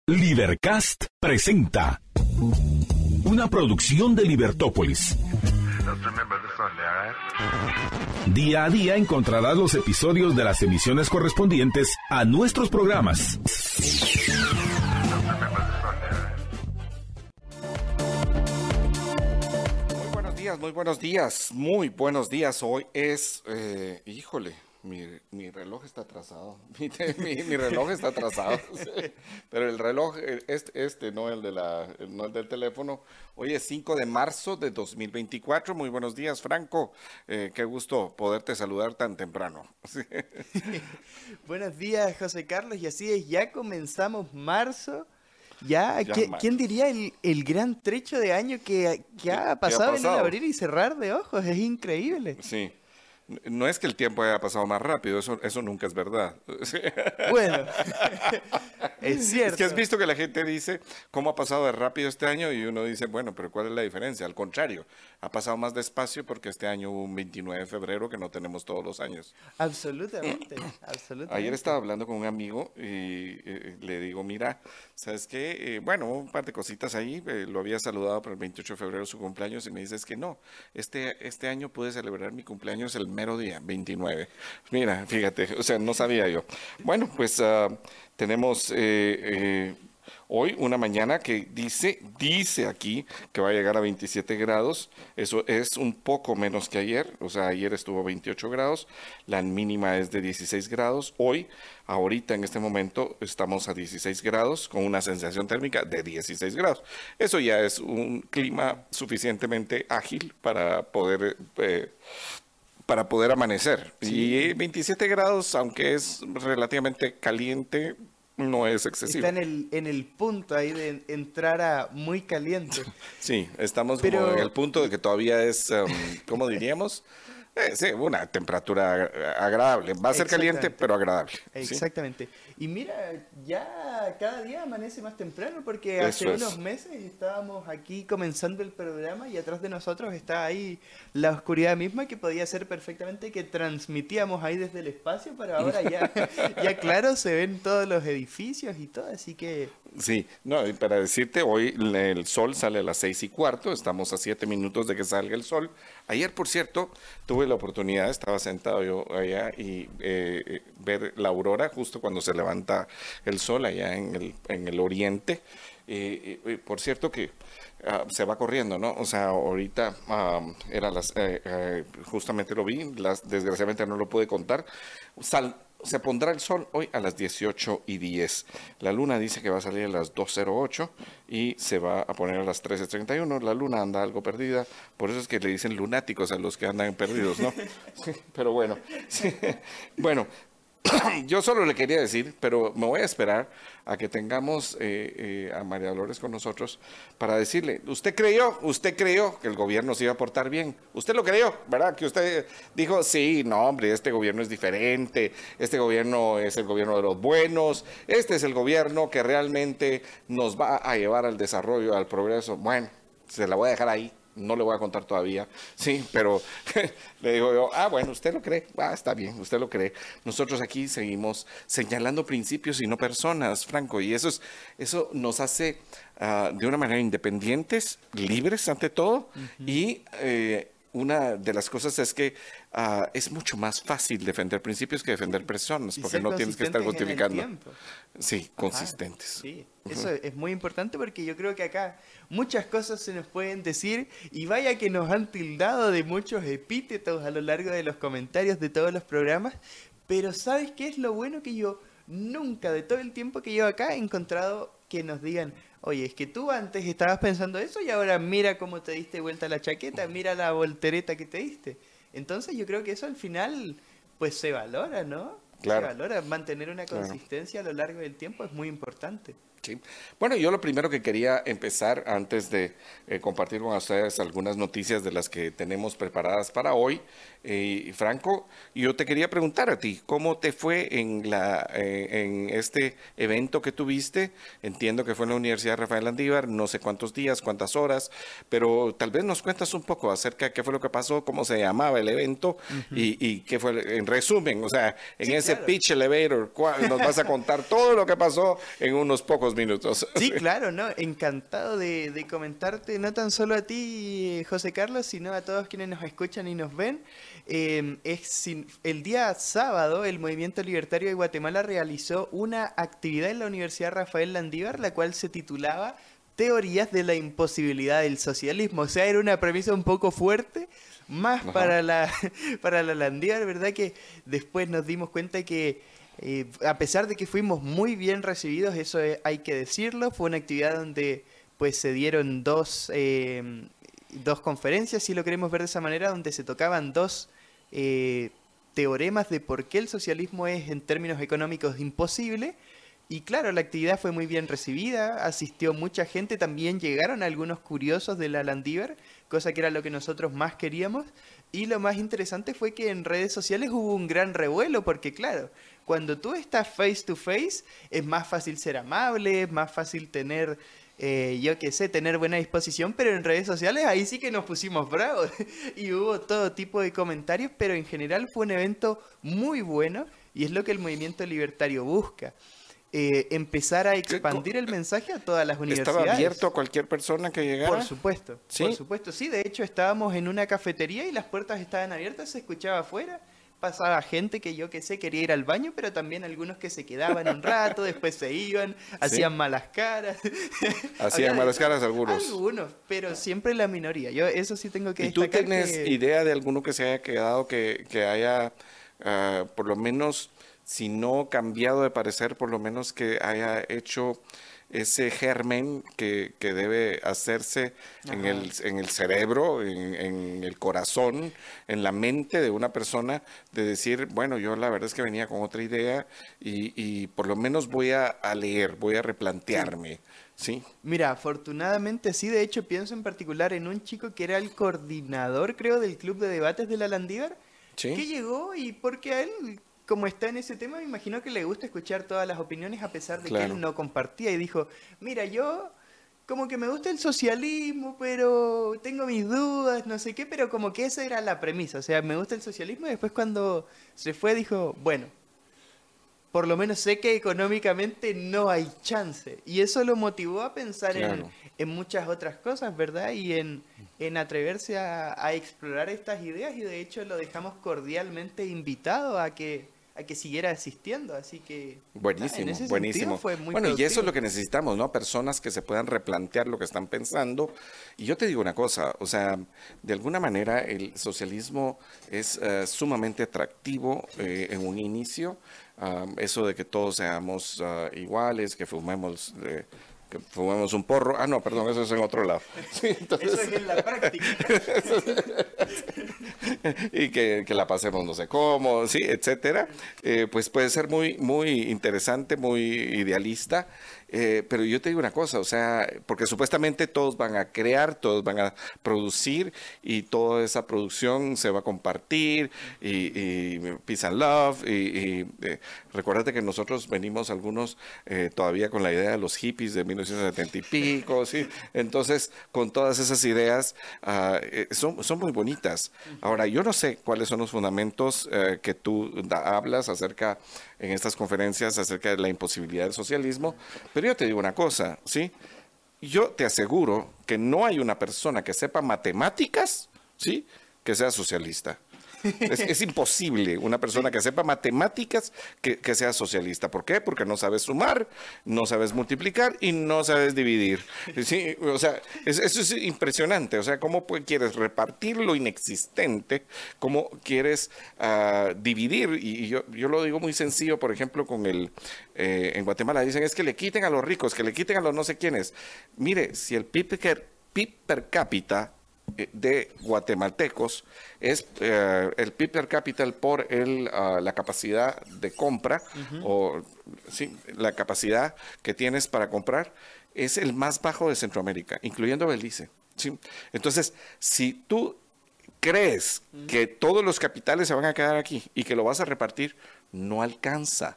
Libercast presenta una producción de Libertópolis. Día a día encontrarás los episodios de las emisiones correspondientes a nuestros programas. Muy buenos días. Hoy es, mi reloj está atrasado. Mi reloj está atrasado. Pero el reloj, no el del teléfono. Hoy es 5 de marzo de 2024. Muy buenos días, Franco. Qué gusto poderte saludar tan temprano. Buenos días, José Carlos. Y así es, ya comenzamos marzo. ¿Quién diría el gran trecho de año que ha pasado en el abrir y cerrar de ojos? Es increíble. Sí. No es que el tiempo haya pasado más rápido, eso nunca es verdad. Bueno, es cierto. Es que has visto que la gente dice cómo ha pasado de rápido este año y uno dice, bueno, pero ¿cuál es la diferencia? Al contrario, ha pasado más despacio porque este año hubo un 29 de febrero que no tenemos todos los años. Absolutamente. Ayer estaba hablando con un amigo y le digo, mira, ¿sabes qué? Bueno, un par de cositas ahí, lo había saludado para el 28 de febrero su cumpleaños y me dice, es que no, este año pude celebrar mi cumpleaños el mero día, 29. Mira, fíjate, o sea, no sabía yo. Bueno, pues tenemos hoy una mañana que dice aquí que va a llegar a 27 grados. Eso es un poco menos que ayer, o sea, ayer estuvo 28 grados, la mínima es de 16 grados. Hoy, ahorita en este momento, estamos a 16 grados con una sensación térmica de 16 grados. Eso ya es un clima suficientemente ágil para poder amanecer. Sí. Y 27 grados, aunque es relativamente caliente, no es excesivo. Está en el punto ahí de entrar a muy caliente. Sí, estamos como en el punto de que todavía es, ¿cómo diríamos? Sí, una temperatura agradable. Va a ser caliente, pero agradable. Exactamente. ¿Sí? Y mira, ya cada día amanece más temprano porque hace unos meses estábamos aquí comenzando el programa y atrás de nosotros está ahí la oscuridad misma que podía ser perfectamente que transmitíamos ahí desde el espacio, pero ahora ya claro, se ven todos los edificios y todo, así que... Sí, no, y para decirte, hoy el sol sale a las 6:15, estamos a 7 minutos de que salga el sol. Ayer, por cierto, tuve la oportunidad, estaba sentado yo allá y ver la aurora justo cuando se levanta el sol allá en el oriente. Por cierto que se va corriendo, ¿no? O sea, ahorita era justamente lo vi, desgraciadamente no lo pude contar. Se pondrá el sol hoy a las 18:10. La luna dice que va a salir a las 2:08 y se va a poner a las 13:31. La luna anda algo perdida, por eso es que le dicen lunáticos a los que andan perdidos, ¿no? Pero bueno, sí. Bueno, yo solo le quería decir, pero me voy a esperar a que tengamos a María Dolores con nosotros para decirle, ¿usted creyó que el gobierno se iba a portar bien? ¿Usted lo creyó, verdad? Que usted dijo, sí, no, hombre, este gobierno es diferente, este gobierno es el gobierno de los buenos, este es el gobierno que realmente nos va a llevar al desarrollo, al progreso. Bueno, se la voy a dejar ahí. No le voy a contar todavía, sí, pero le digo yo, bueno, ¿usted lo cree? Está bien, usted lo cree. Nosotros aquí seguimos señalando principios y no personas, Franco, y eso nos hace de una manera independientes, libres ante todo, y una de las cosas es que es mucho más fácil defender principios que defender personas, porque no tienes que estar justificando. Sí, consistentes. Sí, eso es muy importante porque yo creo que acá muchas cosas se nos pueden decir y vaya que nos han tildado de muchos epítetos a lo largo de los comentarios de todos los programas, pero ¿sabes qué es lo bueno? Que yo nunca de todo el tiempo que llevo acá he encontrado que nos digan, oye, es que tú antes estabas pensando eso y ahora mira cómo te diste vuelta la chaqueta, mira la voltereta que te diste. Entonces yo creo que eso al final pues se valora, ¿no? Claro. Se valora, mantener una consistencia a lo largo del tiempo es muy importante. Sí. Bueno, yo lo primero que quería empezar antes de compartir con ustedes algunas noticias de las que tenemos preparadas para hoy, Franco, yo te quería preguntar a ti, ¿cómo te fue en este evento que tuviste? Entiendo que fue en la Universidad Rafael Landívar, no sé cuántos días, cuántas horas, pero tal vez nos cuentas un poco acerca de qué fue lo que pasó, cómo se llamaba el evento y qué fue, en resumen, o sea, en ese ese pitch elevator, nos vas a contar todo lo que pasó en unos pocos minutos. Sí, claro, ¿no? Encantado de comentarte, no tan solo a ti, José Carlos, sino a todos quienes nos escuchan y nos ven. El día sábado, el Movimiento Libertario de Guatemala realizó una actividad en la Universidad Rafael Landívar, la cual se titulaba Teorías de la imposibilidad del socialismo. O sea, era una premisa un poco fuerte, más para la Landívar, ¿verdad? Que después nos dimos cuenta que, a pesar de que fuimos muy bien recibidos, eso hay que decirlo, fue una actividad donde pues se dieron dos conferencias, si lo queremos ver de esa manera, donde se tocaban dos teoremas de por qué el socialismo es en términos económicos imposible. Y claro, la actividad fue muy bien recibida, asistió mucha gente, también llegaron algunos curiosos de la Landívar, cosa que era lo que nosotros más queríamos. Y lo más interesante fue que en redes sociales hubo un gran revuelo, porque claro, cuando tú estás face to face, es más fácil ser amable, es más fácil tener, tener buena disposición, pero en redes sociales ahí sí que nos pusimos bravos. Y hubo todo tipo de comentarios, pero en general fue un evento muy bueno, y es lo que el movimiento libertario busca. Empezar a expandir el mensaje a todas las universidades. ¿Estaba abierto a cualquier persona que llegara? Por supuesto, ¿sí? Por supuesto, sí. De hecho, estábamos en una cafetería y las puertas estaban abiertas, se escuchaba afuera. Pasaba gente que quería ir al baño, pero también algunos que se quedaban un rato, después se iban, hacían malas caras. Hacían malas caras algunos. Algunos, pero siempre la minoría. Yo eso sí tengo que destacar. ¿Y tú tienes idea de alguno que se haya quedado, que haya, por lo menos, si no cambiado de parecer, por lo menos que haya hecho ese germen que debe hacerse en el cerebro, en el corazón, en la mente de una persona, de decir, bueno, yo la verdad es que venía con otra idea y por lo menos voy a leer, voy a replantearme? ¿Sí? Mira, afortunadamente sí, de hecho pienso en particular en un chico que era el coordinador, creo, del club de debates de la Landívar, ¿sí? Que llegó y porque a él, como está en ese tema, me imagino que le gusta escuchar todas las opiniones a pesar de que él no compartía, y dijo, mira, yo como que me gusta el socialismo, pero tengo mis dudas, no sé qué, pero como que esa era la premisa, o sea, me gusta el socialismo, y después cuando se fue dijo, bueno, por lo menos sé que económicamente no hay chance, y eso lo motivó a pensar en muchas otras cosas, ¿verdad? Y en atreverse a explorar estas ideas, y de hecho lo dejamos cordialmente invitado a que siguiera asistiendo, así que buenísimo. Fue muy bueno, productivo. Y eso es lo que necesitamos, ¿no? Personas que se puedan replantear lo que están pensando. Y yo te digo una cosa, o sea, de alguna manera el socialismo es sumamente atractivo en un inicio. Eso de que todos seamos iguales, que fumemos un porro. Ah, no, perdón, eso es en otro lado. Sí, entonces, eso es en la práctica. Y que la pasemos no sé cómo, sí, etcétera. Pues puede ser muy, muy interesante, muy idealista. Pero yo te digo una cosa, o sea, porque supuestamente todos van a crear, todos van a producir y toda esa producción se va a compartir y peace and love y recuérdate que nosotros venimos algunos todavía con la idea de los hippies de 1970 y pico, ¿sí? Entonces, con todas esas ideas son muy bonitas. Ahora, yo no sé cuáles son los fundamentos que tú hablas acerca en estas conferencias acerca de la imposibilidad del socialismo, pero yo te digo una cosa, ¿sí? Yo te aseguro que no hay una persona que sepa matemáticas, ¿sí?, que sea socialista. Es imposible una persona que sepa matemáticas que sea socialista. ¿Por qué? Porque no sabes sumar, no sabes multiplicar y no sabes dividir. ¿Sí? O sea, eso es impresionante. O sea, ¿cómo quieres repartir lo inexistente? ¿Cómo quieres dividir? Y yo lo digo muy sencillo, por ejemplo, con en Guatemala dicen es que le quiten a los ricos, que le quiten a los no sé quiénes. Mire, si el PIB per cápita de guatemaltecos es el PIB per cápita por la capacidad de compra o sí, la capacidad que tienes para comprar es el más bajo de Centroamérica, incluyendo Belice, ¿sí? Entonces, si tú crees que todos los capitales se van a quedar aquí y que lo vas a repartir, no alcanza.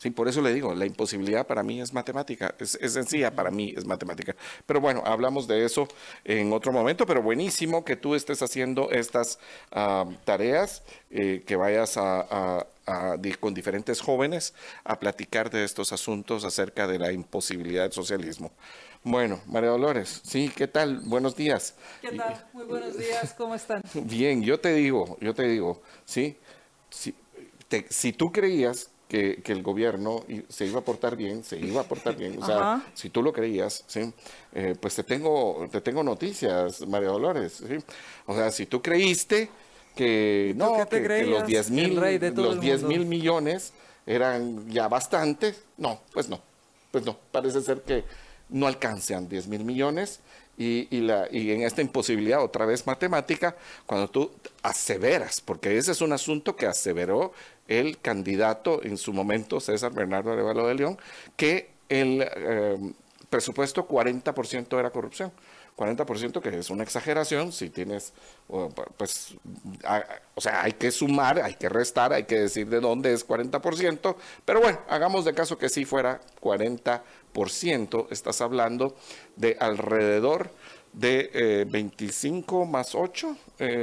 Sí, por eso le digo, la imposibilidad para mí es matemática, es sencilla, para mí es matemática. Pero bueno, hablamos de eso en otro momento, pero buenísimo que tú estés haciendo estas tareas, que vayas con diferentes jóvenes a platicar de estos asuntos acerca de la imposibilidad del socialismo. Bueno, María Dolores, sí, ¿qué tal? Buenos días. ¿Qué tal? Muy buenos días, ¿cómo están? Bien, yo te digo, sí, si tú creías que el gobierno se iba a portar bien, o sea, si tú lo creías, ¿sí? Pues te tengo noticias, María Dolores, ¿sí? O sea, si tú creíste que los 10,000 millones eran ya bastantes, no, parece ser que no alcanzan 10,000 millones y en esta imposibilidad, otra vez matemática, cuando tú aseveras, porque ese es un asunto que aseveró el candidato en su momento, César Bernardo Arévalo de León, que el presupuesto 40% era corrupción. 40%, que es una exageración, si tienes, pues, o sea, hay que sumar, hay que restar, hay que decir de dónde es 40%, pero bueno, hagamos de caso que sí fuera 40%, estás hablando de alrededor de 25 más 8,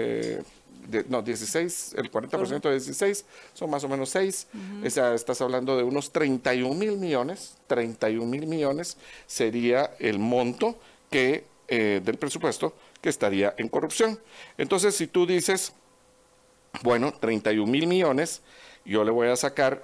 16, el 40% de 16, son más o menos 6, o sea, estás hablando de unos 31,000 millones sería el monto que del presupuesto que estaría en corrupción. Entonces, si tú dices, bueno, 31,000 millones, yo le voy a sacar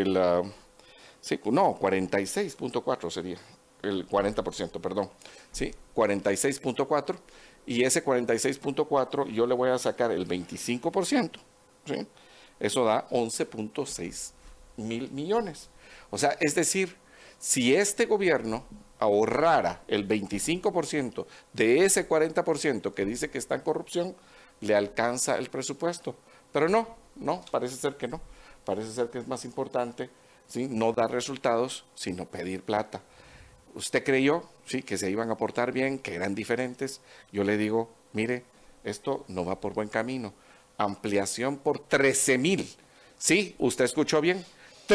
46.4 sería, el 40%, perdón, ¿sí? 46.4, y ese 46.4 yo le voy a sacar el 25%, ¿sí? Eso da 11.6 mil millones. O sea, es decir, si este gobierno ahorrara el 25% de ese 40% que dice que está en corrupción, le alcanza el presupuesto. Pero no, parece ser que no. Parece ser que es más importante, ¿sí?, no dar resultados, sino pedir plata. Usted creyó, sí, que se iban a portar bien, que eran diferentes. Yo le digo, mire, esto no va por buen camino. Ampliación por 13,000. Sí, usted escuchó bien.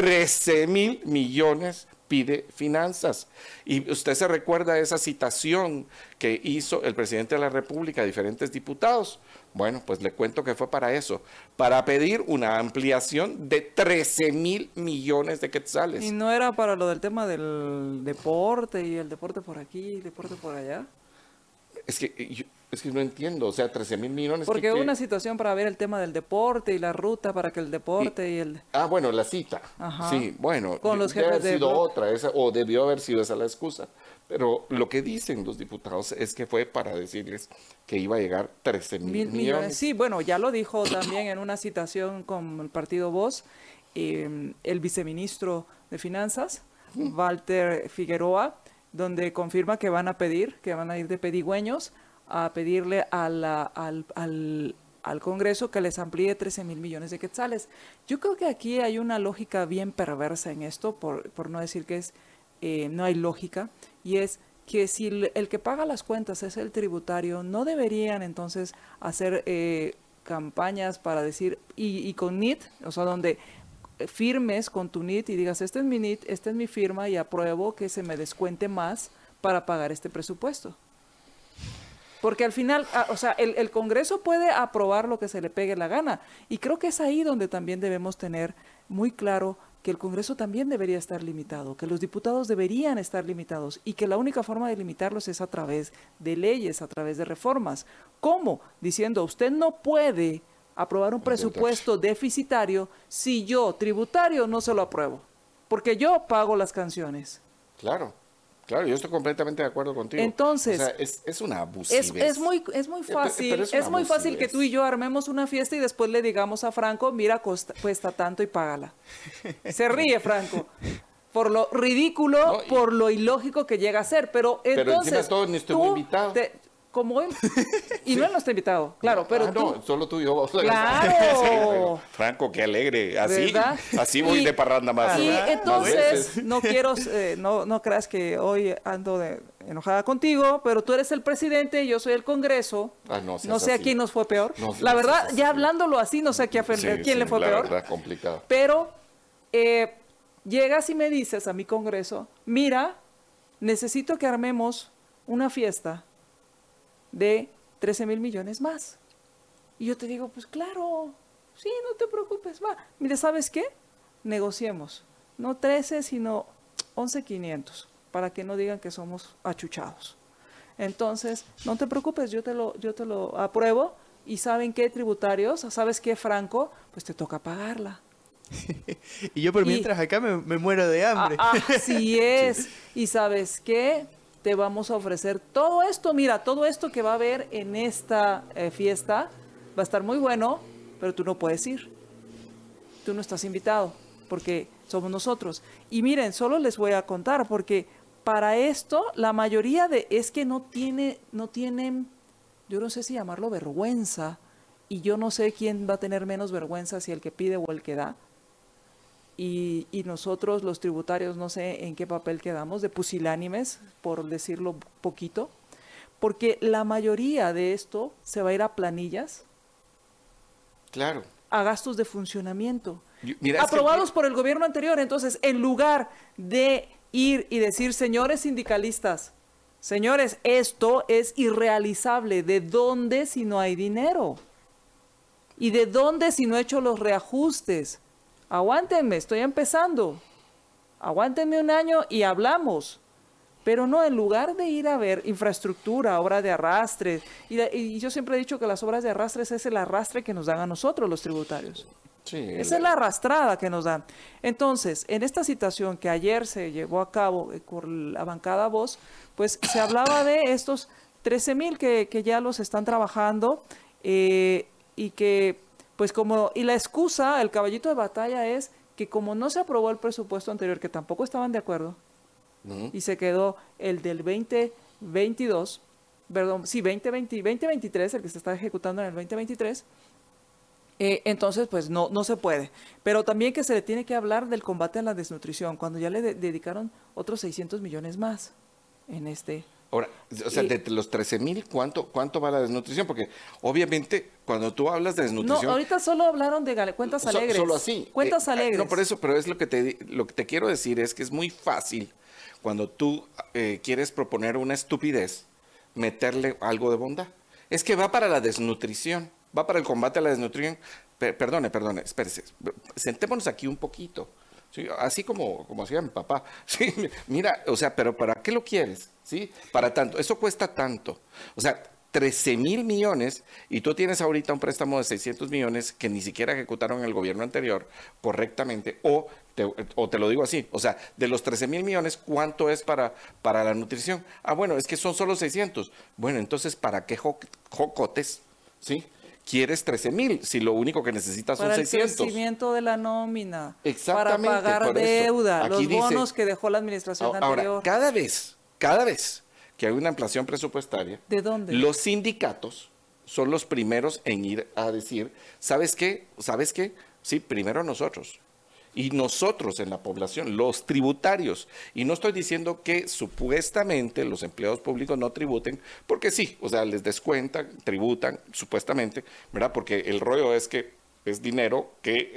13,000 millones pide finanzas. Y usted se recuerda esa citación que hizo el presidente de la República a diferentes diputados. Bueno, pues le cuento que fue para eso, para pedir una ampliación de 13,000 millones de quetzales. ¿Y no era para lo del tema del deporte y el deporte por aquí, el deporte por allá? Es que no entiendo, o sea, 13,000 millones. Porque hubo una situación para ver el tema del deporte y la ruta para que el deporte y el... Ah, bueno, la cita. Ajá. Sí, bueno, con los debe jefes haber sido otra, o debió haber sido esa la excusa. Pero lo que dicen los diputados es que fue para decirles que iba a llegar 13,000 millones. Sí, bueno, ya lo dijo también en una citación con el partido Voz, el viceministro de Finanzas, Walter Figueroa, donde confirma que van a ir de pedigüeños a pedirle al Congreso que les amplíe 13,000 millones de quetzales. Yo creo que aquí hay una lógica bien perversa en esto, por no decir que no hay lógica, y es que si el que paga las cuentas es el tributario, no deberían entonces hacer campañas para decir, y con NIT, o sea, donde firmes con tu NIT y digas, este es mi NIT, esta es mi firma y apruebo que se me descuente más para pagar este presupuesto. Porque al final, o sea, el Congreso puede aprobar lo que se le pegue la gana. Y creo que es ahí donde también debemos tener muy claro que el Congreso también debería estar limitado, que los diputados deberían estar limitados y que la única forma de limitarlos es a través de leyes, a través de reformas. ¿Cómo? Diciendo, usted no puede aprobar un presupuesto deficitario si yo, tributario, no se lo apruebo, porque yo pago las canciones. Claro, yo estoy completamente de acuerdo contigo. Entonces, o sea, es una abusividad. Es muy fácil, es muy fácil que tú y yo armemos una fiesta y después le digamos a Franco, mira, cuesta tanto y págala. Se ríe Franco. Por lo ridículo, por lo ilógico que llega a ser, pero entonces encima todo ni estoy muy invitado. Como él. Y sí. No él no está invitado, claro, pero tú... No, solo tú y yo. ¡Claro! Franco, qué alegre. Así voy de parranda más. Y entonces, no quiero, no creas que hoy ando enojada contigo, pero tú eres el presidente y yo soy el Congreso. No sé a quién nos fue peor. La verdad, ya hablándolo así, no sé a quién le fue peor. La verdad, complicado. Pero... llegas y me dices a mi congreso, mira, necesito que armemos una fiesta de 13,000 millones más. Y yo te digo, pues claro, sí, no te preocupes, va. Mire, ¿sabes qué? Negociemos, no 13, sino 11,500, para que no digan que somos achuchados. Entonces, no te preocupes, yo te lo apruebo. ¿Y saben qué, tributarios? ¿Sabes qué, Franco? Pues te toca pagarla. Y yo por mientras acá me muero de hambre. Así es. Sí. ¿Y sabes qué? Te vamos a ofrecer todo esto. Mira, todo esto que va a haber en esta fiesta va a estar muy bueno, pero tú no puedes ir. Tú no estás invitado, porque somos nosotros. Y miren, solo les voy a contar, porque para esto la mayoría es que no tienen, yo no sé si llamarlo vergüenza, y yo no sé quién va a tener menos vergüenza, si el que pide o el que da. Y nosotros, los tributarios, no sé en qué papel quedamos, de pusilánimes, por decirlo poquito, porque la mayoría de esto se va a ir a planillas, claro, a gastos de funcionamiento, mira, aprobados por el gobierno anterior. Entonces, en lugar de ir y decir, señores sindicalistas, señores, esto es irrealizable, ¿de dónde si no hay dinero? ¿Y de dónde si no he hecho los reajustes? Aguántenme, estoy empezando. Aguántenme un año y hablamos. Pero no, en lugar de ir a ver infraestructura, obra de arrastre, y yo siempre he dicho que las obras de arrastres es el arrastre que nos dan a nosotros los tributarios. Sí, esa es la arrastrada que nos dan. Entonces, en esta situación que ayer se llevó a cabo por la bancada Voz, pues se hablaba de estos 13,000 que ya los están trabajando, y que, pues y la excusa, el caballito de batalla es que como no se aprobó el presupuesto anterior, que tampoco estaban de acuerdo, y se quedó el del 2022, perdón, sí, 2023, el que se está ejecutando en el 2023, entonces pues no se puede. Pero también que se le tiene que hablar del combate a la desnutrición, cuando ya le dedicaron otros 600 millones más en este. Ahora, o sea, de los 13,000, ¿cuánto va la desnutrición? Porque obviamente cuando tú hablas de desnutrición... No, ahorita solo hablaron de cuentas alegres. Solo así. Cuentas alegres. No, por eso, pero es lo que te quiero decir es que es muy fácil cuando tú quieres proponer una estupidez, meterle algo de bondad. Es que va para la desnutrición, va para el combate a la desnutrición. Perdone, espérese. Sentémonos aquí un poquito. ¿Sí? Así como hacía mi papá. ¿Sí? Mira, o sea, pero ¿para qué lo quieres? ¿Sí? Para tanto. Eso cuesta tanto. O sea, 13,000 millones y tú tienes ahorita un préstamo de 600 millones que ni siquiera ejecutaron el gobierno anterior correctamente, o te lo digo así, o sea, de los 13,000 millones, ¿cuánto es para la nutrición? Ah, bueno, es que son solo 600. Bueno, entonces, ¿para qué jocotes? ¿Sí? ¿Quieres 13,000 si lo único que necesitas son 600? Para el crecimiento de la nómina, exactamente, para pagar deuda, los bonos que dejó la administración anterior. Ahora, cada vez que hay una inflación presupuestaria, ¿de dónde? Los sindicatos son los primeros en ir a decir, ¿sabes qué? Sí, primero nosotros. Y nosotros en la población, los tributarios. Y no estoy diciendo que supuestamente los empleados públicos no tributen, porque sí, o sea, les descuentan, tributan, supuestamente, ¿verdad? Porque el rollo es que es dinero que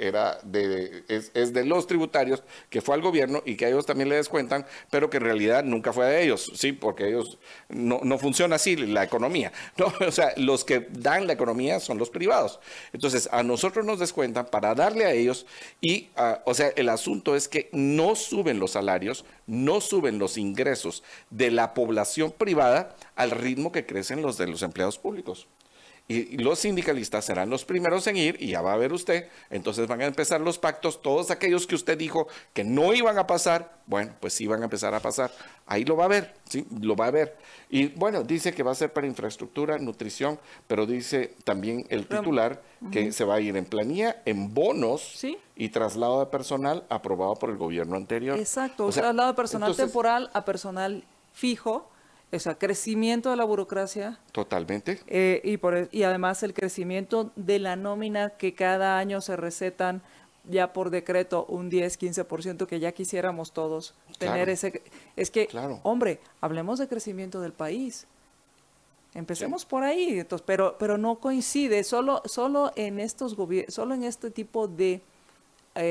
es de los tributarios, que fue al gobierno y que a ellos también le descuentan, pero que en realidad nunca fue de ellos, ¿sí? Porque ellos no funciona así la economía, ¿no? O sea, los que dan la economía son los privados. Entonces, a nosotros nos descuentan para darle a ellos y, o sea, el asunto es que no suben los salarios, no suben los ingresos de la población privada al ritmo que crecen los de los empleados públicos. Y los sindicalistas serán los primeros en ir, y ya va a ver usted, entonces van a empezar los pactos, todos aquellos que usted dijo que no iban a pasar, bueno, pues sí van a empezar a pasar. Ahí lo va a ver, sí, lo va a ver. Y bueno, dice que va a ser para infraestructura, nutrición, pero dice también el titular que se va a ir en planilla, en bonos, ¿sí? Y traslado de personal aprobado por el gobierno anterior. Exacto, o sea, traslado de personal temporal a personal fijo. O sea, crecimiento de la burocracia. Totalmente. Y además el crecimiento de la nómina, que cada año se recetan ya por decreto un 10-15%, que ya quisiéramos todos tener ese. Es que, hombre, hablemos de crecimiento del país. Empecemos por ahí, entonces, pero no coincide, solo en estos solo en este tipo de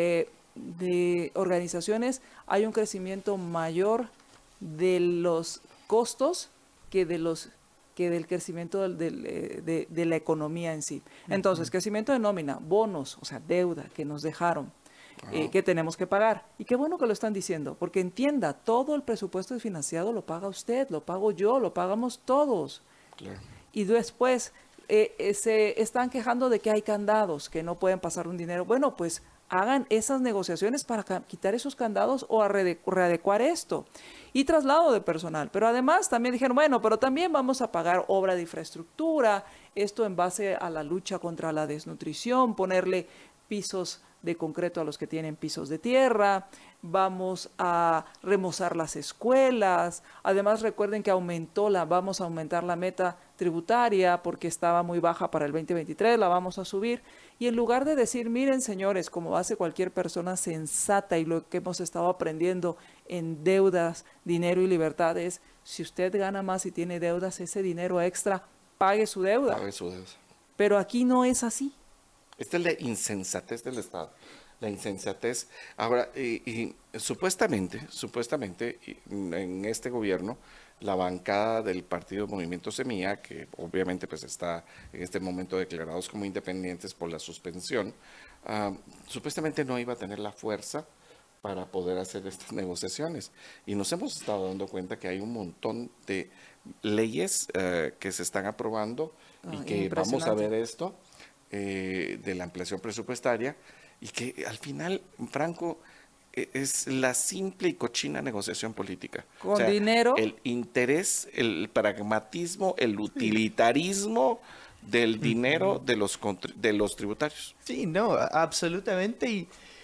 de organizaciones hay un crecimiento mayor de los costos que del crecimiento de la economía en sí. Entonces, crecimiento de nómina, bonos, o sea, deuda que nos dejaron, que tenemos que pagar. Y qué bueno que lo están diciendo, porque entienda, todo el presupuesto financiado lo paga usted, lo pago yo, lo pagamos todos. Claro. Y después se están quejando de que hay candados, que no pueden pasar un dinero. Bueno, pues hagan esas negociaciones para quitar esos candados o readecuar esto. Y traslado de personal. Pero además también dijeron, bueno, pero también vamos a pagar obra de infraestructura, esto en base a la lucha contra la desnutrición, ponerle pisos de concreto a los que tienen pisos de tierra, vamos a remozar las escuelas. Además recuerden que vamos a aumentar la meta tributaria porque estaba muy baja para el 2023, la vamos a subir. Y en lugar de decir, miren señores, como hace cualquier persona sensata y lo que hemos estado aprendiendo en deudas, dinero y libertad es, si usted gana más y tiene deudas, ese dinero extra, pague su deuda. Pague su deuda. Pero aquí no es así. Esta es la insensatez del Estado. La insensatez. Ahora, y supuestamente, en este gobierno, la bancada del partido Movimiento Semilla, que obviamente pues está en este momento declarados como independientes por la suspensión, supuestamente no iba a tener la fuerza para poder hacer estas negociaciones. Y nos hemos estado dando cuenta que hay un montón de leyes que se están aprobando y que vamos a ver esto de la ampliación presupuestaria y que al final, Franco, es la simple y cochina negociación política. Con dinero. El interés, el pragmatismo, el utilitarismo del dinero de los tributarios. Sí, no, absolutamente. Y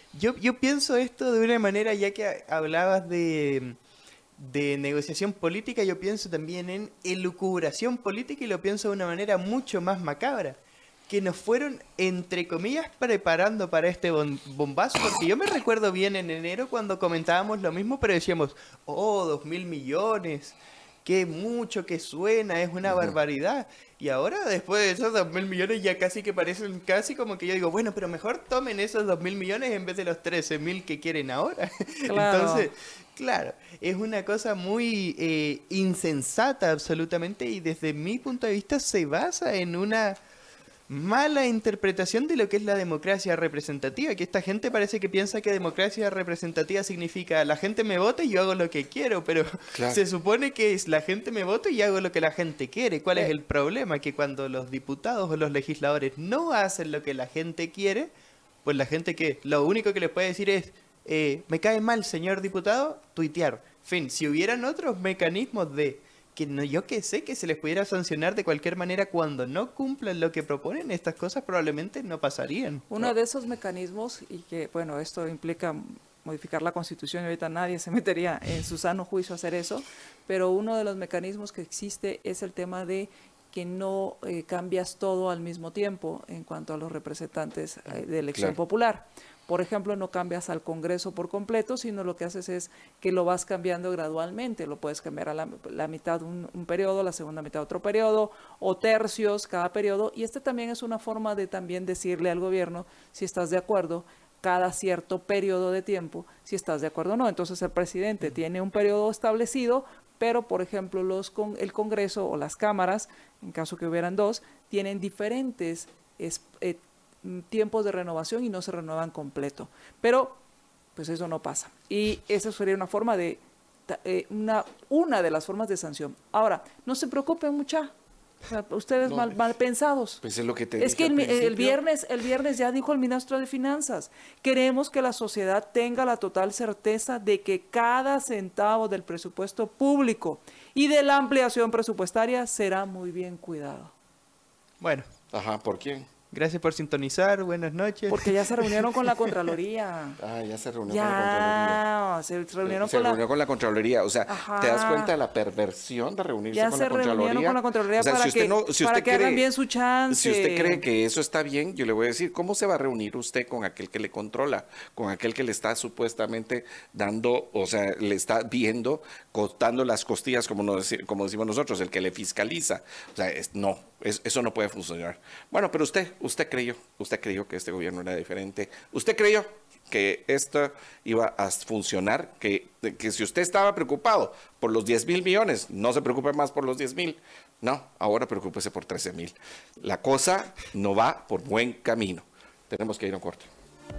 yo pienso esto de una manera, ya que hablabas de negociación política, yo pienso también en elucubración política y lo pienso de una manera mucho más macabra. Que nos fueron, entre comillas, preparando para este bombazo, porque yo me recuerdo bien en enero cuando comentábamos lo mismo, pero decíamos, 2.000 millones, qué mucho que suena, es una barbaridad. Y ahora, después de esos 2.000 millones, ya casi que parecen casi como que yo digo, bueno, pero mejor tomen esos 2.000 millones en vez de los 13.000 que quieren ahora. Claro. Entonces, claro, es una cosa muy insensata absolutamente y desde mi punto de vista se basa en una mala interpretación de lo que es la democracia representativa, que esta gente parece que piensa que democracia representativa significa la gente me vota y yo hago lo que quiero, pero claro, se supone que es la gente me vota y hago lo que la gente quiere. ¿Cuál es el problema? Que cuando los diputados o los legisladores no hacen lo que la gente quiere, pues la gente que lo único que les puede decir es me cae mal, señor diputado, tuitear. Fin, si hubieran otros mecanismos de que no, yo que sé que se les pudiera sancionar de cualquier manera cuando no cumplan lo que proponen, estas cosas probablemente no pasarían. Uno de esos mecanismos, y que, bueno, esto implica modificar la Constitución y ahorita nadie se metería en su sano juicio a hacer eso, pero uno de los mecanismos que existe es el tema de que no cambias todo al mismo tiempo en cuanto a los representantes de elección popular. Por ejemplo, no cambias al Congreso por completo, sino lo que haces es que lo vas cambiando gradualmente. Lo puedes cambiar a la mitad un periodo, la segunda mitad otro periodo, o tercios cada periodo. Y también es una forma de también decirle al gobierno si estás de acuerdo cada cierto periodo de tiempo, si estás de acuerdo o no. Entonces el presidente tiene un periodo establecido, pero por ejemplo el Congreso o las cámaras, en caso que hubieran dos, tienen diferentes tiempos de renovación y no se renuevan completo. Pero, pues eso no pasa. Y esa sería una forma de, una de las formas de sanción. Ahora, no se preocupen mucha. O sea, ustedes no, mal pensados. Pues es lo que te es que el viernes ya dijo el ministro de Finanzas, queremos que la sociedad tenga la total certeza de que cada centavo del presupuesto público y de la ampliación presupuestaria será muy bien cuidado. Bueno. Ajá, ¿por quién? Gracias por sintonizar, buenas noches. Porque ya se reunieron con la Contraloría. Ya se reunió con la Contraloría. Se reunieron con la Contraloría. O sea, Ajá. ¿te das cuenta de la perversión de reunirse con la Contraloría? Ya se reunieron con la Contraloría, o sea, para que hagan bien su chance. Si usted cree que eso está bien, yo le voy a decir, ¿cómo se va a reunir usted con aquel que le controla? Con aquel que le está supuestamente dando, o sea, le está viendo, cortando las costillas, como decimos nosotros, el que le fiscaliza. O sea, eso no puede funcionar. Bueno, pero usted creyó que este gobierno era diferente. Usted creyó, que esto iba a funcionar, que si usted estaba preocupado por los 10,000 millones, no se preocupe más por los 10,000. No, ahora preocúpese por 13,000. La cosa no va por buen camino. Tenemos que ir a un corte.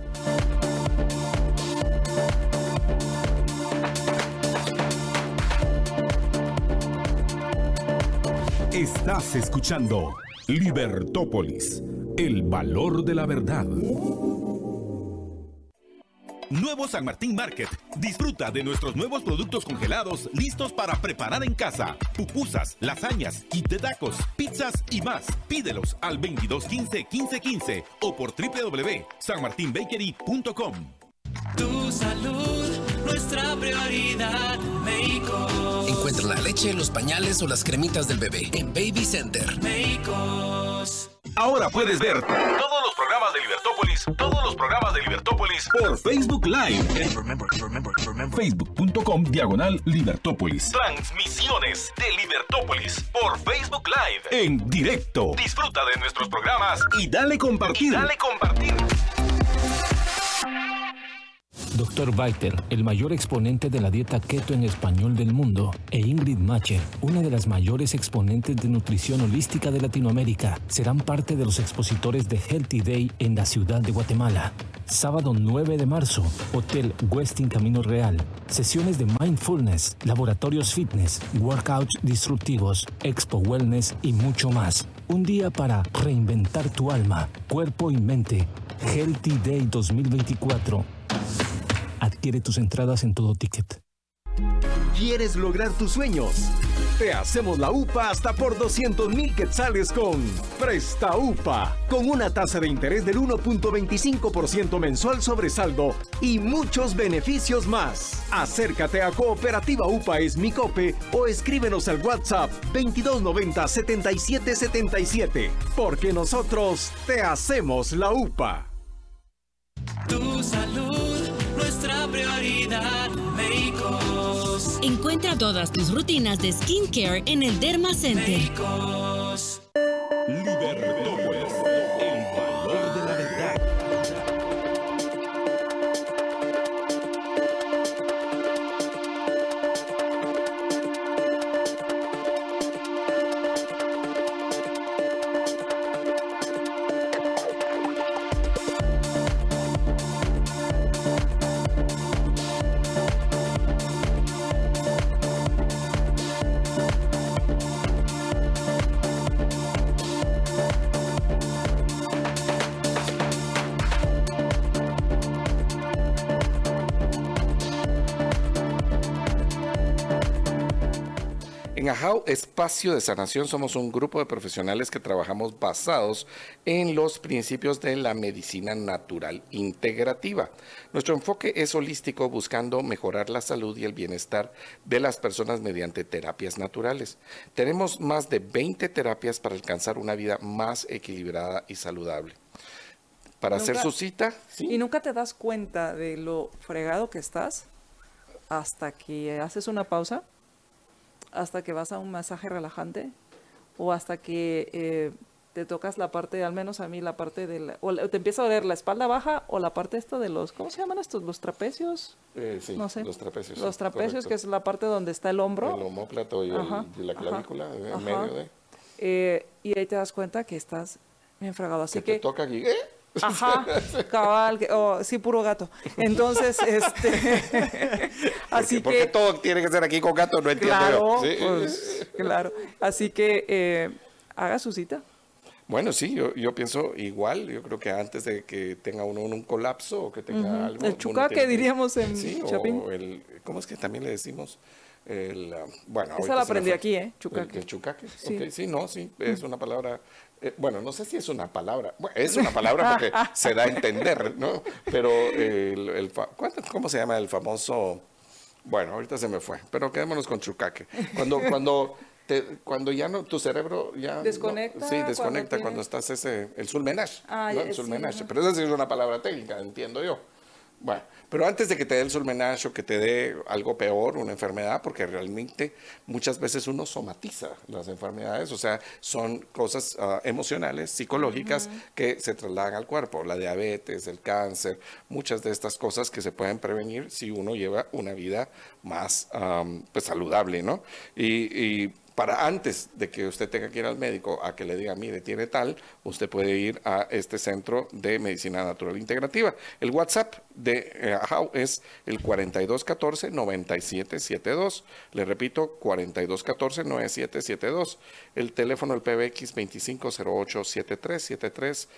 Estás escuchando Libertópolis, el valor de la verdad. Nuevo San Martín Market. Disfruta de nuestros nuevos productos congelados listos para preparar en casa. Pupusas, lasañas, kit de tacos, pizzas y más. Pídelos al 2215-1515 o por www.sanmartinbakery.com. Tu salud, nuestra prioridad, Médicos. Encuentra la leche, los pañales o las cremitas del bebé en Baby Center. Médicos. Ahora puedes ver todos los programas de Libertópolis por Facebook Live. Facebook.com/Libertópolis. Transmisiones de Libertópolis por Facebook Live. En directo. Disfruta de nuestros programas y dale compartir. Dr. Walter, el mayor exponente de la dieta keto en español del mundo, e Ingrid Macher, una de las mayores exponentes de nutrición holística de Latinoamérica, serán parte de los expositores de Healthy Day en la ciudad de Guatemala. Sábado 9 de marzo, Hotel Westin Camino Real. Sesiones de mindfulness, laboratorios fitness, workouts disruptivos, expo wellness y mucho más. Un día para reinventar tu alma, cuerpo y mente. Healthy Day 2024. Adquiere tus entradas en Todo Ticket. ¿Quieres lograr tus sueños? Te hacemos la UPA hasta por 200,000 quetzales con Presta UPA, con una tasa de interés del 1.25% mensual sobre saldo y muchos beneficios más. Acércate a Cooperativa UPA Esmicope o escríbenos al WhatsApp 2290-7777, porque nosotros te hacemos la UPA. Tu salud, nuestra prioridad, Médicos. Encuentra todas tus rutinas de skincare en el Derma Center. Médicos. Libertópolis, el valor de la verdad. En Ajao Espacio de Sanación somos un grupo de profesionales que trabajamos basados en los principios de la medicina natural integrativa. Nuestro enfoque es holístico, buscando mejorar la salud y el bienestar de las personas mediante terapias naturales. Tenemos más de 20 terapias para alcanzar una vida más equilibrada y saludable. Para hacer su cita... ¿sí? Y nunca te das cuenta de lo fregado que estás hasta que haces una pausa, hasta que vas a un masaje relajante o hasta que te tocas la parte, al menos a mí, la parte o te empieza a doler la espalda baja o la parte esta de los, ¿cómo se llaman estos? ¿Los trapecios? Sí, no sé. los trapecios. Los trapecios, correcto. Que es la parte donde está el hombro. El omóplato y la clavícula, en medio de... Y ahí te das cuenta que estás bien fregado. Así que te toca aquí. Ajá, cabal, sí, puro gato. Entonces, así porque todo tiene que ser aquí con gato, no entiendo claro, yo. ¿Sí? Pues, claro. Así que haga su cita. Bueno, sí, yo pienso igual. Yo creo que antes de que tenga uno un colapso o que tenga algo. El chucaque, diríamos en Chapín. O ¿cómo es que también le decimos? Bueno, esa la aprendí aquí, chucaque. El chucaque, sí. Okay, sí, es una palabra. Bueno, no sé si es una palabra. Bueno, es una palabra porque se da a entender, ¿no? Pero ¿cómo se llama el famoso? Bueno, ahorita se me fue, pero quedémonos con chucaque. Cuando ya no, tu cerebro ya... Desconecta. No, sí, desconecta cuando estás el sulmenage. Ah, ¿no? El sulmenage. Pero esa sí es una palabra técnica, entiendo yo. Bueno, pero antes de que te dé el Sulmenach o que te dé algo peor, una enfermedad, porque realmente muchas veces uno somatiza las enfermedades, o sea, son cosas emocionales, psicológicas, que se trasladan al cuerpo, la diabetes, el cáncer, muchas de estas cosas que se pueden prevenir si uno lleva una vida más pues saludable, ¿no? Y para antes de que usted tenga que ir al médico a que le diga, mire, tiene tal, usted puede ir a este centro de medicina natural integrativa. El WhatsApp de AHAU es el 4214-9772. Le repito, 4214-9772. El teléfono del PBX 2508-7373,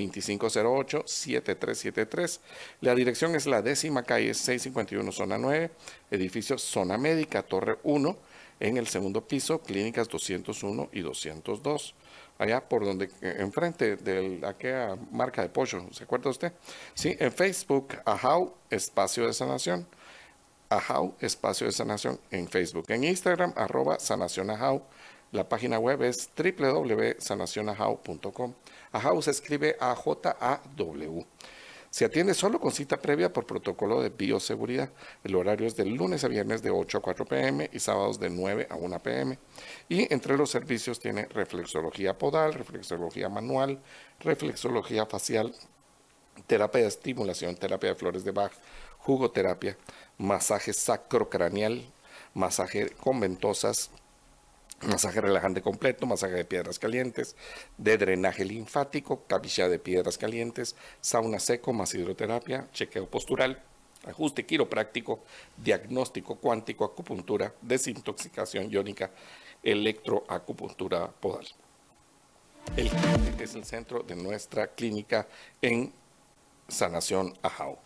2508-7373. La dirección es la 10ª calle 651, zona 9, edificio Zona Médica, Torre 1. En el segundo piso, clínicas 201 y 202, allá por donde, enfrente de aquella marca de pollo, ¿se acuerda usted? Sí, en Facebook, AHAU, Espacio de Sanación, AHAU, Espacio de Sanación en Facebook, en Instagram, @sanacionahau, la página web es www.sanacionahau.com, AHAU se escribe AJAW. Se atiende solo con cita previa por protocolo de bioseguridad. El horario es de lunes a viernes de 8 a 4 p.m. y sábados de 9 a 1 p.m. Y entre los servicios tiene reflexología podal, reflexología manual, reflexología facial, terapia de estimulación, terapia de flores de Bach, jugoterapia, masaje sacrocraneal, masaje con ventosas, masaje relajante completo, masaje de piedras calientes, de drenaje linfático, capilla de piedras calientes, sauna seco, más hidroterapia, chequeo postural, ajuste quiropráctico, diagnóstico cuántico, acupuntura, desintoxicación iónica, electroacupuntura podal. El es el centro de nuestra clínica en Sanación AHAU.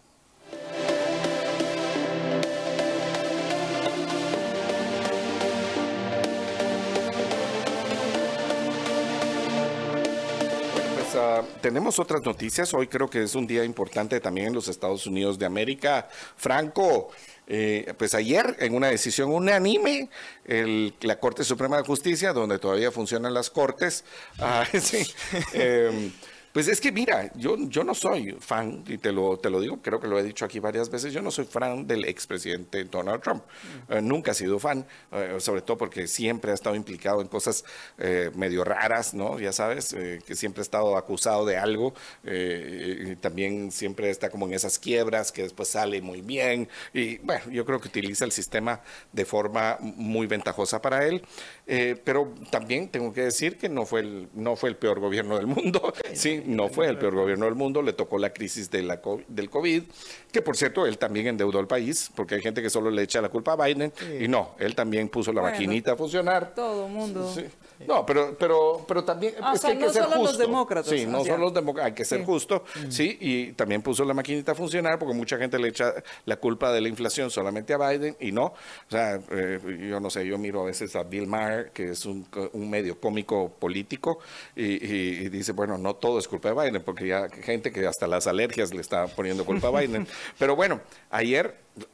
Tenemos otras noticias. Hoy creo que es un día importante también en los Estados Unidos de América. Franco, pues ayer en una decisión unánime, la Corte Suprema de Justicia, donde todavía funcionan las cortes, sí, pues es que mira, yo no soy fan, y te lo digo, creo que lo he dicho aquí varias veces, yo no soy fan del expresidente Donald Trump. Nunca he sido fan, sobre todo porque siempre ha estado implicado en cosas medio raras, ¿no? Ya sabes, que siempre ha estado acusado de algo, y también siempre está como en esas quiebras que después sale muy bien, y bueno, yo creo que utiliza el sistema de forma muy ventajosa para él, pero también tengo que decir que no fue el peor gobierno del mundo, sí. No fue el peor gobierno del mundo, le tocó la crisis del COVID, que por cierto, él también endeudó al país, porque hay gente que solo le echa la culpa a Biden, y no, él también puso la maquinita a funcionar. Todo el mundo. Sí. No, pero también es que hay que ser justo. Los demócratas. Sí, no solo los demócratas, hay que ser justo, sí, y también puso la maquinita a funcionar, porque mucha gente le echa la culpa de la inflación solamente a Biden, y no, o sea, yo no sé, yo miro a veces a Bill Maher, que es un medio cómico político, y dice, bueno, no todo es culpa de Biden, porque ya hay gente que hasta las alergias le está poniendo culpa a Biden. Pero bueno, ayer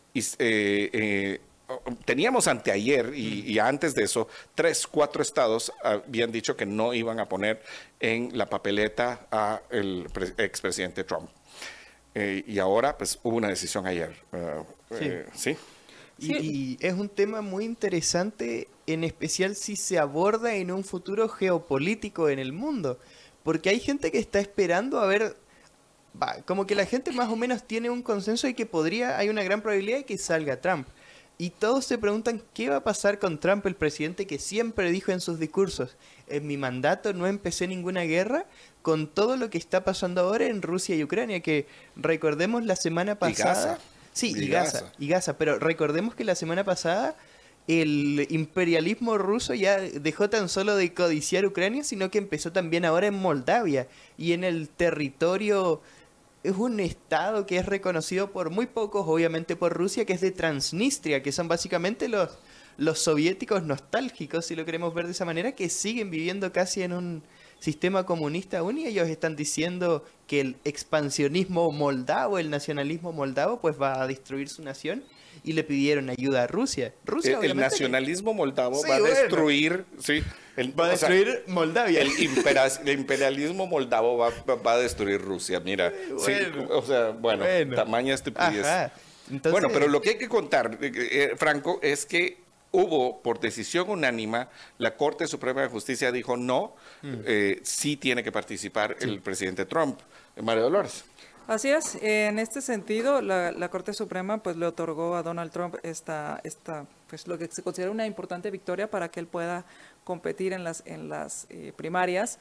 teníamos anteayer y antes de eso, 4 estados habían dicho que no iban a poner en la papeleta al expresidente Trump. Y ahora, pues, hubo una decisión ayer. ¿Sí? Y es un tema muy interesante, en especial si se aborda en un futuro geopolítico en el mundo. Porque hay gente que está esperando a ver, como que la gente más o menos tiene un consenso de que hay una gran probabilidad de que salga Trump. Y todos se preguntan qué va a pasar con Trump, el presidente que siempre dijo en sus discursos, en mi mandato no empecé ninguna guerra, con todo lo que está pasando ahora en Rusia y Ucrania, que recordemos la semana pasada... ¿Y Gaza? Sí, y Gaza, pero recordemos que la semana pasada el imperialismo ruso ya dejó tan solo de codiciar Ucrania, sino que empezó también ahora en Moldavia, y en el territorio, es un estado que es reconocido por muy pocos, obviamente por Rusia, que es de Transnistria, que son básicamente los soviéticos nostálgicos, si lo queremos ver de esa manera, que siguen viviendo casi en un sistema comunista aún, y ellos están diciendo que el expansionismo moldavo, el nacionalismo moldavo, pues va a destruir su nación, y le pidieron ayuda a Rusia. El nacionalismo moldavo va a destruir, sí, Va a destruir Moldavia. El imperialismo moldavo va a destruir Rusia, mira. Sí, o sea, bueno, tamaña estupidez. Ajá. Entonces, bueno, pero lo que hay que contar, Franco, es que hubo, por decisión unánima, la Corte Suprema de Justicia dijo no, sí tiene que participar el presidente Trump. María Dolores. Así es, en este sentido, la Corte Suprema pues le otorgó a Donald Trump esta pues lo que se considera una importante victoria para que él pueda competir en las primarias,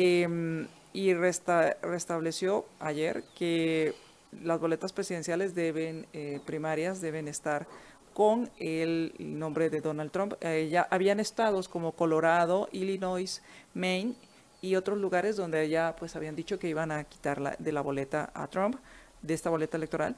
y restableció ayer que las boletas presidenciales primarias deben estar con el nombre de Donald Trump. Ya habían estados como Colorado, Illinois, Maine y otros lugares donde ya pues habían dicho que iban a quitar de la boleta a Trump, de esta boleta electoral.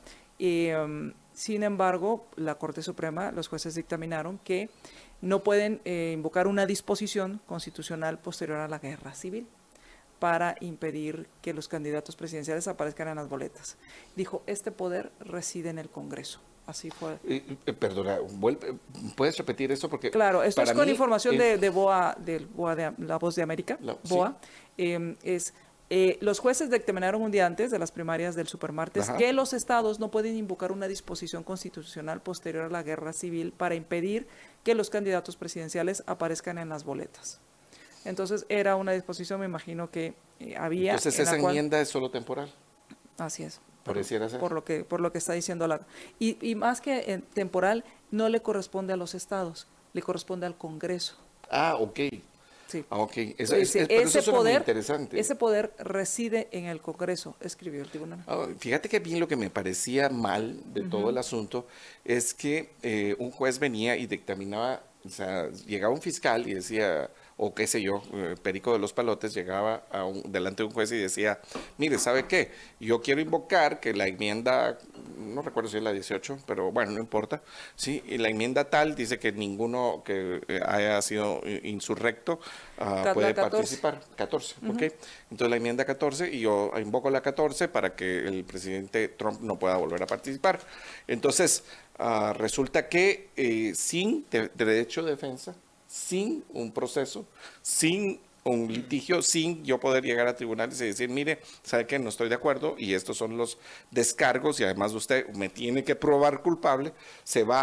Sin embargo, la Corte Suprema, los jueces dictaminaron que no pueden invocar una disposición constitucional posterior a la guerra civil para impedir que los candidatos presidenciales aparezcan en las boletas. Dijo, este poder reside en el Congreso. Así fue. Perdona, ¿puedes repetir eso? Porque claro, esto es con mí, información de BOA, de La Voz de América, BOA. Sí. Los jueces dictaminaron un día antes de las primarias del supermartes que los estados no pueden invocar una disposición constitucional posterior a la guerra civil para impedir que los candidatos presidenciales aparezcan en las boletas. Entonces era una disposición, me imagino que había. Entonces esa enmienda es solo temporal. Así es. Pareciera ser. Por lo que está diciendo y más que temporal, no le corresponde a los estados, le corresponde al Congreso. Ah, ok. Sí. Ah, ok. Pero eso suena muy poder, interesante. ese poder reside en el Congreso, escribió el tribunal. Fíjate que a mí lo que me parecía mal de todo el asunto es que un juez venía y dictaminaba, o sea, llegaba un fiscal y decía, o qué sé yo, Perico de los Palotes llegaba delante de un juez y decía, mire, ¿sabe qué? Yo quiero invocar que la enmienda, no recuerdo si es la 18, pero bueno, no importa, ¿sí? Y la enmienda tal dice que ninguno que haya sido insurrecto puede participar. 14, ¿ok? Entonces la enmienda 14, y yo invoco la 14 para que el presidente Trump no pueda volver a participar. Entonces, resulta que sin derecho de defensa, sin un proceso, sin un litigio, sin yo poder llegar a tribunales y decir, mire, ¿sabe qué? No estoy de acuerdo y estos son los descargos y además usted me tiene que probar culpable, se va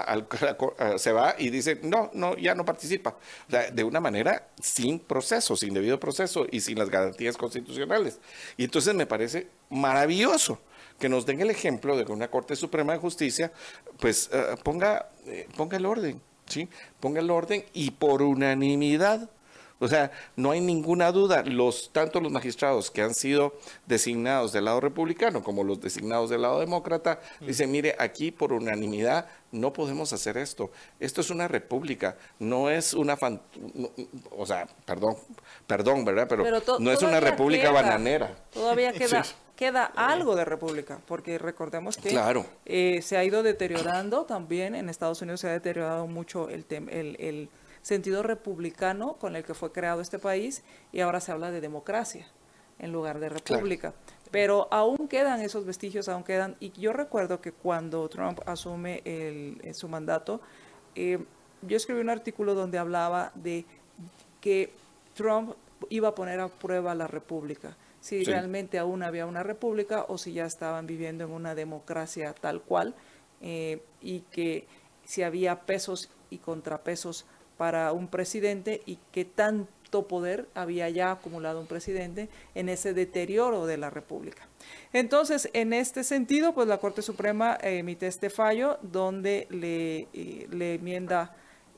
y dice, no, ya no participa. O sea, de una manera sin proceso, sin debido proceso y sin las garantías constitucionales. Y entonces me parece maravilloso que nos den el ejemplo de que una Corte Suprema de Justicia pues ponga el orden. ¿Sí? Ponga el orden y por unanimidad, o sea, no hay ninguna duda, tanto los magistrados que han sido designados del lado republicano como los designados del lado demócrata, dicen, mire, aquí por unanimidad no podemos hacer esto es una república, no es una, o sea, perdón, ¿verdad? Pero no es una república bananera. Todavía queda algo de república, porque recordemos que claro. Se ha ido deteriorando también, en Estados Unidos se ha deteriorado mucho el sentido republicano con el que fue creado este país, y ahora se habla de democracia en lugar de república. Claro. Pero aún quedan esos vestigios, y yo recuerdo que cuando Trump asume su mandato, yo escribí un artículo donde hablaba de que Trump iba a poner a prueba la república, si realmente aún había una república o si ya estaban viviendo en una democracia tal cual, y que si había pesos y contrapesos para un presidente y qué tanto poder había ya acumulado un presidente en ese deterioro de la república. Entonces, en este sentido, pues la Corte Suprema emite este fallo donde le enmienda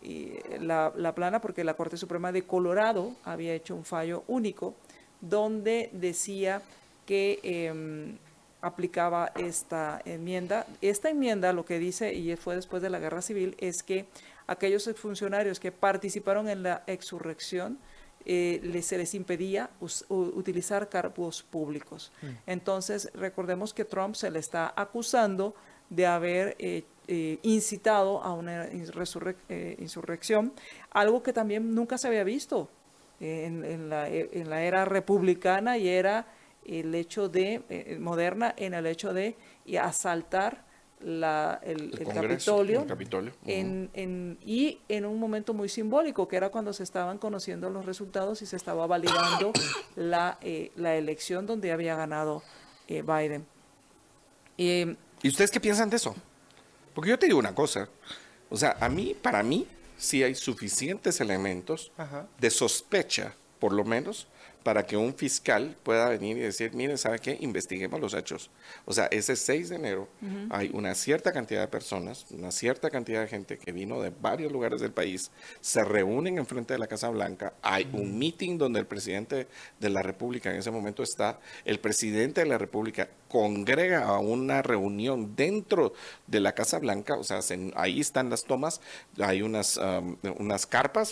la plana, porque la Corte Suprema de Colorado había hecho un fallo único donde decía que aplicaba esta enmienda. Esta enmienda lo que dice, y fue después de la Guerra Civil, es que aquellos exfuncionarios que participaron en la exsurrección se les impedía utilizar cargos públicos. Entonces, recordemos que Trump se le está acusando de haber incitado a una insurrección, algo que también nunca se había visto en la era republicana y era el hecho de moderna, en el hecho de asaltar el Congreso, Capitolio, el Capitolio. y en un momento muy simbólico, que era cuando se estaban conociendo los resultados y se estaba validando la elección donde había ganado Biden. ¿Y ustedes qué piensan de eso? Porque yo te digo una cosa, o sea, para mí, sí hay suficientes elementos de sospecha, por lo menos, para que un fiscal pueda venir y decir, mire, ¿sabe qué? Investiguemos los hechos. O sea, ese 6 de enero hay una cierta cantidad de personas, una cierta cantidad de gente que vino de varios lugares del país, se reúnen enfrente de la Casa Blanca, hay un meeting donde el presidente de la República en ese momento está, el presidente de la República congrega a una reunión dentro de la Casa Blanca, o sea, ahí están las tomas, hay unas carpas,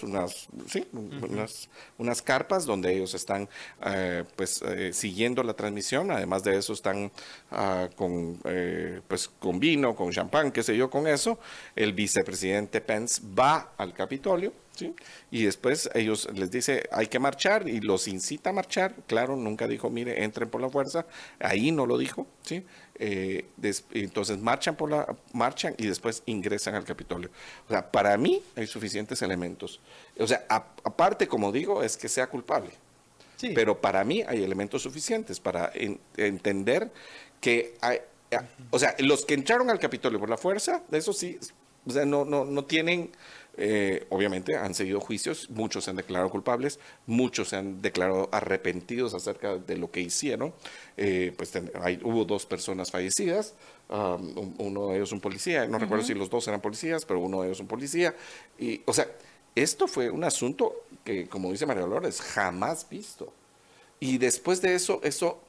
unas carpas donde ellos están siguiendo la transmisión. Además de eso están con vino, con champán, qué sé yo, con eso. El vicepresidente Pence va al Capitolio, ¿sí? Y después ellos les dice hay que marchar y los incita a marchar. Claro, nunca dijo, mire, entren por la fuerza. Ahí no lo dijo, ¿sí? Entonces marchan y después ingresan al Capitolio. O sea, para mí hay suficientes elementos. O sea, aparte, como digo, es que sea culpable. Sí. Pero para mí hay elementos suficientes para entender que hay, o sea, los que entraron al Capitolio por la fuerza, eso sí, o sea, no tienen, obviamente han seguido juicios, muchos se han declarado culpables, muchos se han declarado arrepentidos acerca de lo que hicieron. Hubo 2 personas fallecidas, uno de ellos un policía, no recuerdo si los 2 eran policías, pero uno de ellos un policía. Y, o sea, esto fue un asunto que, como dice María Dolores, jamás visto. Y después de eso,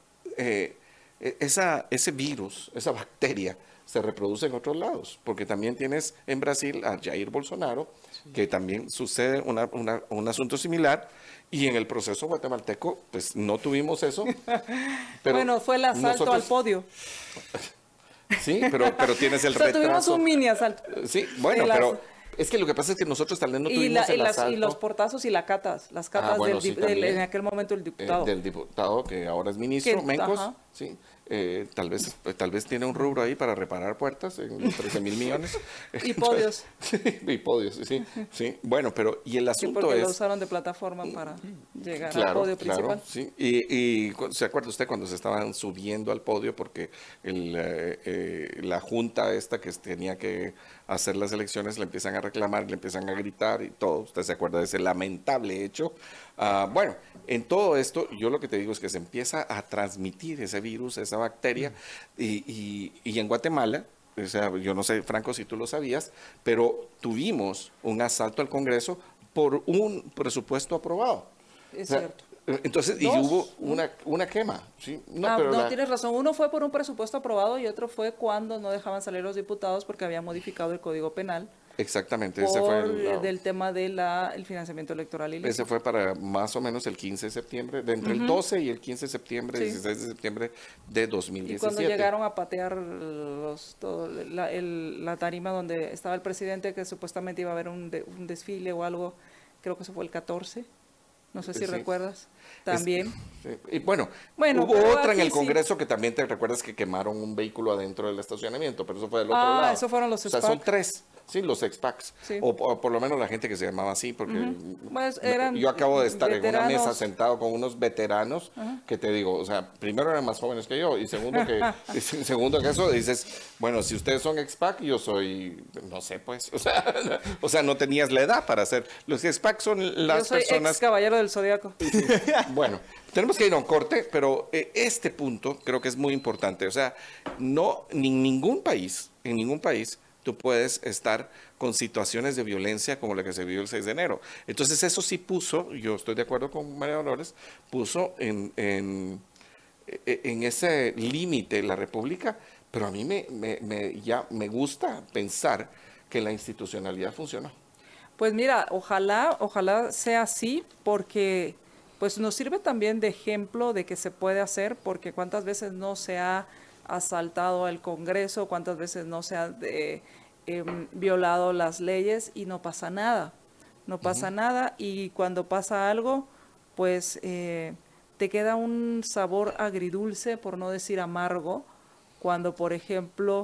ese virus, esa bacteria, se reproduce en otros lados, porque también tienes en Brasil a Jair Bolsonaro, que también sucede un asunto similar, y en el proceso guatemalteco, pues no tuvimos eso. Pero bueno, fue el asalto al podio. Sí, pero tienes el retraso. Tuvimos un mini asalto. Sí, bueno, pero... Es que lo que pasa es que nosotros tal vez no tuvimos el asalto. Y los portazos y las catas en aquel momento del diputado. Del diputado que ahora es ministro, Mencos, sí. Tal vez tiene un rubro ahí para reparar puertas en 13,000 millones. Y podios. Y podios, sí. Bueno, pero y el asunto porque es... lo usaron de plataforma para llegar al podio principal. Sí. Y ¿se acuerda usted cuando se estaban subiendo al podio porque la junta esta que tenía que hacer las elecciones le empiezan a reclamar, le empiezan a gritar y todo? ¿Usted se acuerda de ese lamentable hecho? Bueno, en todo esto, yo lo que te digo es que se empieza a transmitir ese virus, esa bacteria, y en Guatemala, o sea, yo no sé, Franco, si tú lo sabías, pero tuvimos un asalto al Congreso por un presupuesto aprobado. Es cierto. Entonces, y hubo una quema. ¿Sí? Tienes razón. Uno fue por un presupuesto aprobado y otro fue cuando no dejaban salir los diputados porque habían modificado el Código Penal. Exactamente. Ese fue del tema del financiamiento electoral ilícito. Ese fue para más o menos el 15 de septiembre, entre el 12 y el 15 de septiembre, 16 de septiembre de 2017. Y cuando llegaron a patear la tarima donde estaba el presidente, que supuestamente iba a haber un desfile o algo, creo que eso fue el 14. No sé si recuerdas. También. Y bueno, hubo otra en el Congreso que también te recuerdas que quemaron un vehículo adentro del estacionamiento, pero eso fue del otro lado. Eso fueron los SPAC. O sea, son 3. Sí, los ex-PACs. Sí. O por lo menos la gente que se llamaba así, porque pues yo acabo de estar veteranos. En una mesa sentado con unos veteranos que te digo, o sea, primero eran más jóvenes que yo, y segundo que eso dices, bueno, si ustedes son ex-PAC, yo soy, no sé, pues, o sea, no tenías la edad para hacer. Los ex-PAC son las personas... Yo soy ex-caballero del Zodíaco. Bueno, tenemos que ir a un corte, pero este punto creo que es muy importante. O sea, en ningún país, tú puedes estar con situaciones de violencia como la que se vivió el 6 de enero. Entonces eso sí puso, yo estoy de acuerdo con María Dolores, puso en ese límite la República, pero a mí me gusta pensar que la institucionalidad funciona. Pues mira, ojalá sea así, porque pues nos sirve también de ejemplo de que se puede hacer, porque cuántas veces no se ha asaltado al Congreso, cuántas veces no se ha violado las leyes y no pasa nada. No pasa nada, y cuando pasa algo, pues te queda un sabor agridulce, por no decir amargo, cuando, por ejemplo,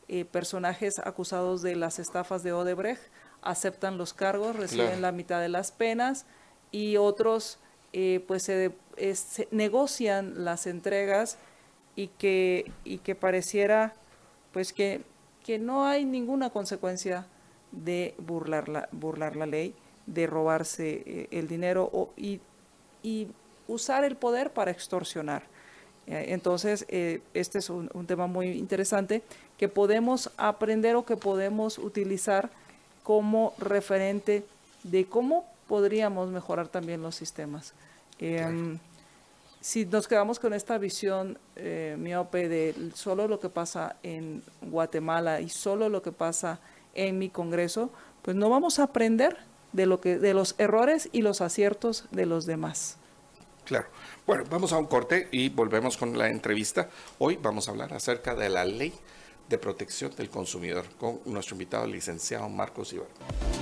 personajes acusados de las estafas de Odebrecht aceptan los cargos, reciben la mitad de las penas, y otros pues se negocian las entregas y que pareciera pues que no hay ninguna consecuencia de burlar la ley, de robarse el dinero y usar el poder para extorsionar. Entonces, este es un tema muy interesante que podemos aprender o que podemos utilizar como referente de cómo podríamos mejorar también los sistemas. Si nos quedamos con esta visión miope de solo lo que pasa en Guatemala y solo lo que pasa en mi Congreso, pues no vamos a aprender de los errores y los aciertos de los demás. Claro. Bueno, vamos a un corte y volvemos con la entrevista. Hoy vamos a hablar acerca de la Ley de Protección del Consumidor con nuestro invitado, el licenciado Marcos Ibargüen.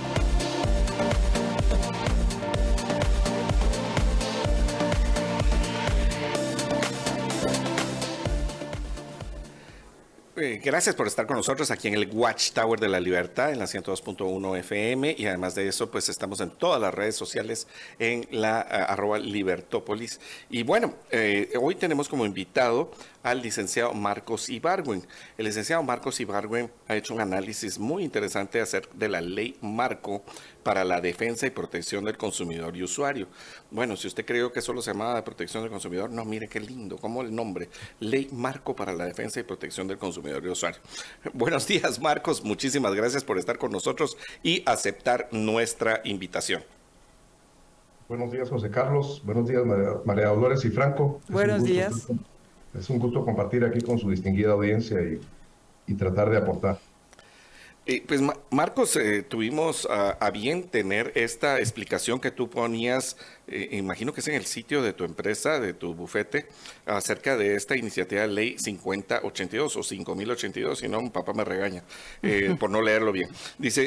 Gracias por estar con nosotros aquí en el Watchtower de la Libertad en la 102.1 FM, y además de eso pues estamos en todas las redes sociales en la @Libertópolis. Y bueno, hoy tenemos como invitado al licenciado Marcos Ibargüen. El licenciado Marcos Ibargüen ha hecho un análisis muy interesante acerca de la ley marco para la defensa y protección del consumidor y usuario. Bueno, si usted creyó que solo se llamaba de protección del consumidor, no, mire qué lindo, como el nombre, Ley Marco para la Defensa y Protección del Consumidor y Usuario. Buenos días, Marcos, muchísimas gracias por estar con nosotros y aceptar nuestra invitación. Buenos días, José Carlos, buenos días, María Dolores y Franco. Buenos días. Es un gusto compartir aquí con su distinguida audiencia y tratar de aportar. Pues Marcos, tuvimos a bien tener esta explicación que tú ponías, imagino que es en el sitio de tu empresa, de tu bufete, acerca de esta iniciativa de ley 5082 o 5082, si no mi papá me regaña por no leerlo bien. Dice,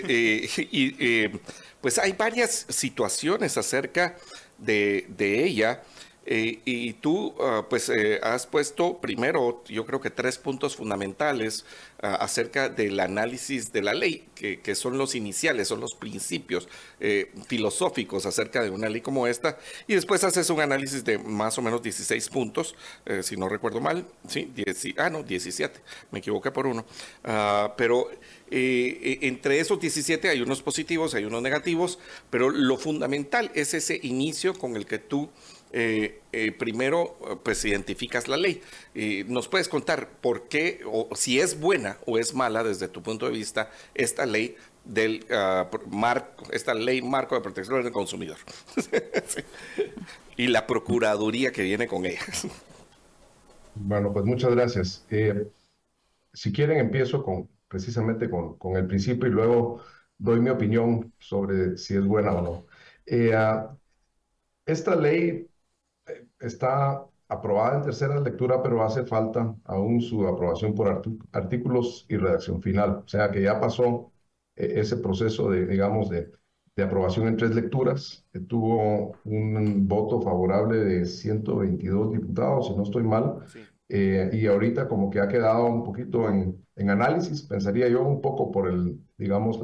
pues hay varias situaciones acerca de ella. Y tú pues has puesto primero, yo creo que 3 puntos fundamentales acerca del análisis de la ley, que son los iniciales, son los principios filosóficos acerca de una ley como esta, y después haces un análisis de más o menos 16 puntos, si no recuerdo mal, ¿sí? 17, me equivoqué por uno, pero entre esos 17 hay unos positivos, hay unos negativos, pero lo fundamental es ese inicio con el que tú primero pues identificas la ley. ¿Nos puedes contar por qué, o si es buena o es mala desde tu punto de vista esta ley del esta ley marco de protección del consumidor? Sí. Y la procuraduría que viene con ella. Bueno, pues muchas gracias. Si quieren empiezo precisamente con el principio y luego doy mi opinión sobre si es buena o no. Esta ley está aprobada en tercera lectura, pero hace falta aún su aprobación por artículos y redacción final. O sea que ya pasó ese proceso digamos, de aprobación en 3 lecturas. Tuvo un voto favorable de 122 diputados, si no estoy mal. Sí. Y ahorita como que ha quedado un poquito en análisis, pensaría yo, un poco por digamos,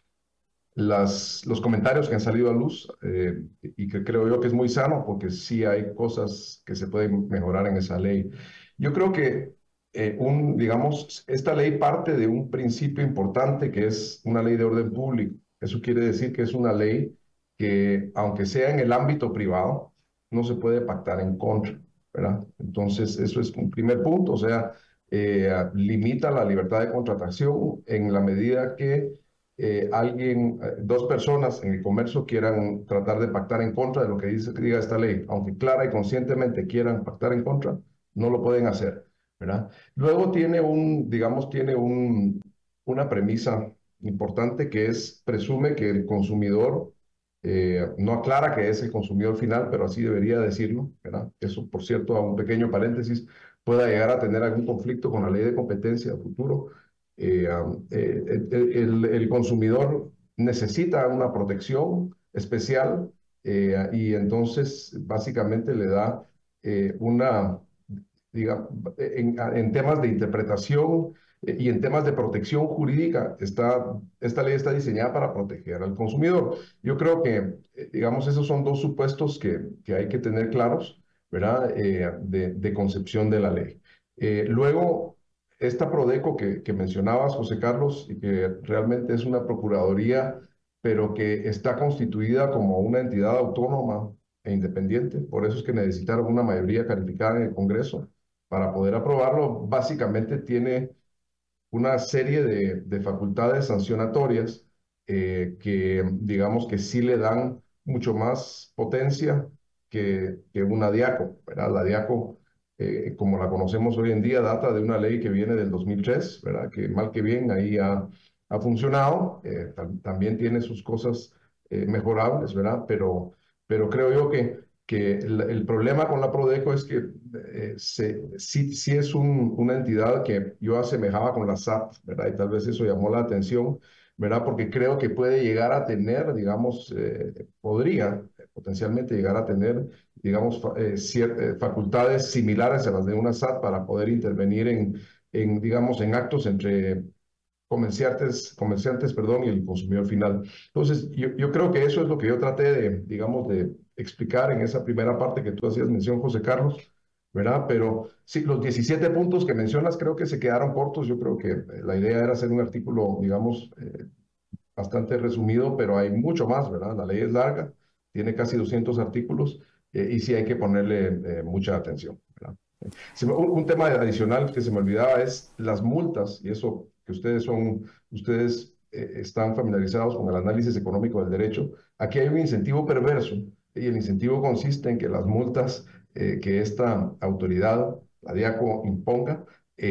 los comentarios que han salido a luz, y que creo yo que es muy sano, porque sí hay cosas que se pueden mejorar en esa ley. Yo creo que digamos, esta ley parte de un principio importante que es una ley de orden público. Eso quiere decir que es una ley que, aunque sea en el ámbito privado, no se puede pactar en contra, ¿verdad? Entonces, eso es un primer punto, o sea, limita la libertad de contratación en la medida que dos personas en el comercio quieran tratar de pactar en contra de lo que diga esta ley, aunque clara y conscientemente quieran pactar en contra, no lo pueden hacer, ¿verdad? Luego tiene una premisa importante que presume que el consumidor, no aclara que es el consumidor final, pero así debería decirlo, ¿verdad? Eso, por cierto, a un pequeño paréntesis, pueda llegar a tener algún conflicto con la ley de competencia a futuro. El consumidor necesita una protección especial, y entonces básicamente le da en temas de interpretación Y en temas de protección jurídica, esta ley está diseñada para proteger al consumidor. Yo creo que, digamos, esos son dos supuestos que hay que tener claros, ¿verdad? De concepción de la ley. Luego, esta Prodeco que mencionabas, José Carlos, y que realmente es una procuraduría, pero que está constituida como una entidad autónoma e independiente. Por eso es que necesitaron una mayoría calificada en el Congreso para poder aprobarlo. Básicamente tiene una serie de facultades sancionatorias que, digamos, que sí le dan mucho más potencia que una DIACO, ¿verdad? La DIACO, como la conocemos hoy en día, data de una ley que viene del 2003, ¿verdad? Que mal que bien ahí ha funcionado. También tiene sus cosas mejorables, ¿verdad? Pero creo yo que el problema con la Prodeco es que sí es una entidad que yo asemejaba con la SAT, ¿verdad? Y tal vez eso llamó la atención, ¿verdad? Porque creo que puede llegar a tener, digamos, podría potencialmente llegar a tener, digamos, facultades similares a las de una SAT para poder intervenir digamos, en actos entre comerciantes, perdón, y el consumidor final. Entonces, yo creo que eso es lo que yo traté digamos, de explicar en esa primera parte que tú hacías mención, José Carlos, ¿verdad? Pero sí, los 17 puntos que mencionas creo que se quedaron cortos. Yo creo que la idea era hacer un artículo, digamos, bastante resumido, pero hay mucho más, ¿verdad? La ley es larga, tiene casi 200 artículos y sí hay que ponerle mucha atención, ¿verdad? Un tema adicional que se me olvidaba es las multas, y eso que ustedes están familiarizados con el análisis económico del derecho. Aquí hay un incentivo perverso, y el incentivo consiste en que las multas que esta autoridad, la DIACO, imponga,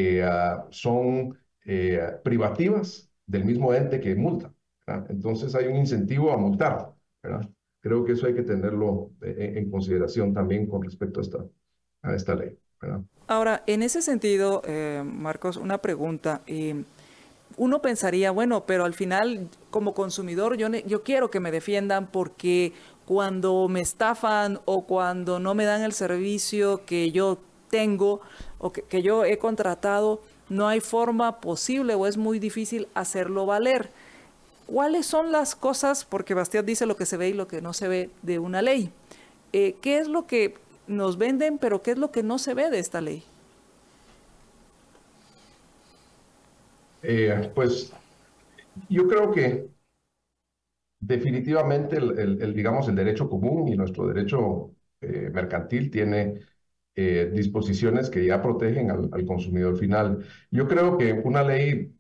son privativas del mismo ente que multa, ¿verdad? Entonces hay un incentivo a multar, ¿verdad? Creo que eso hay que tenerlo en consideración también con respecto a esta ley, ¿verdad? Ahora, en ese sentido, Marcos, una pregunta. Uno pensaría, bueno, pero al final, como consumidor, yo quiero que me defiendan porque cuando me estafan o cuando no me dan el servicio que yo tengo o que yo he contratado, no hay forma posible o es muy difícil hacerlo valer. ¿Cuáles son las cosas? Porque Bastiat dice lo que se ve y lo que no se ve de una ley. ¿Qué es lo que nos venden, pero qué es lo que no se ve de esta ley? Pues yo creo que definitivamente digamos, el derecho común y nuestro derecho mercantil tiene disposiciones que ya protegen al consumidor final. Yo creo que una ley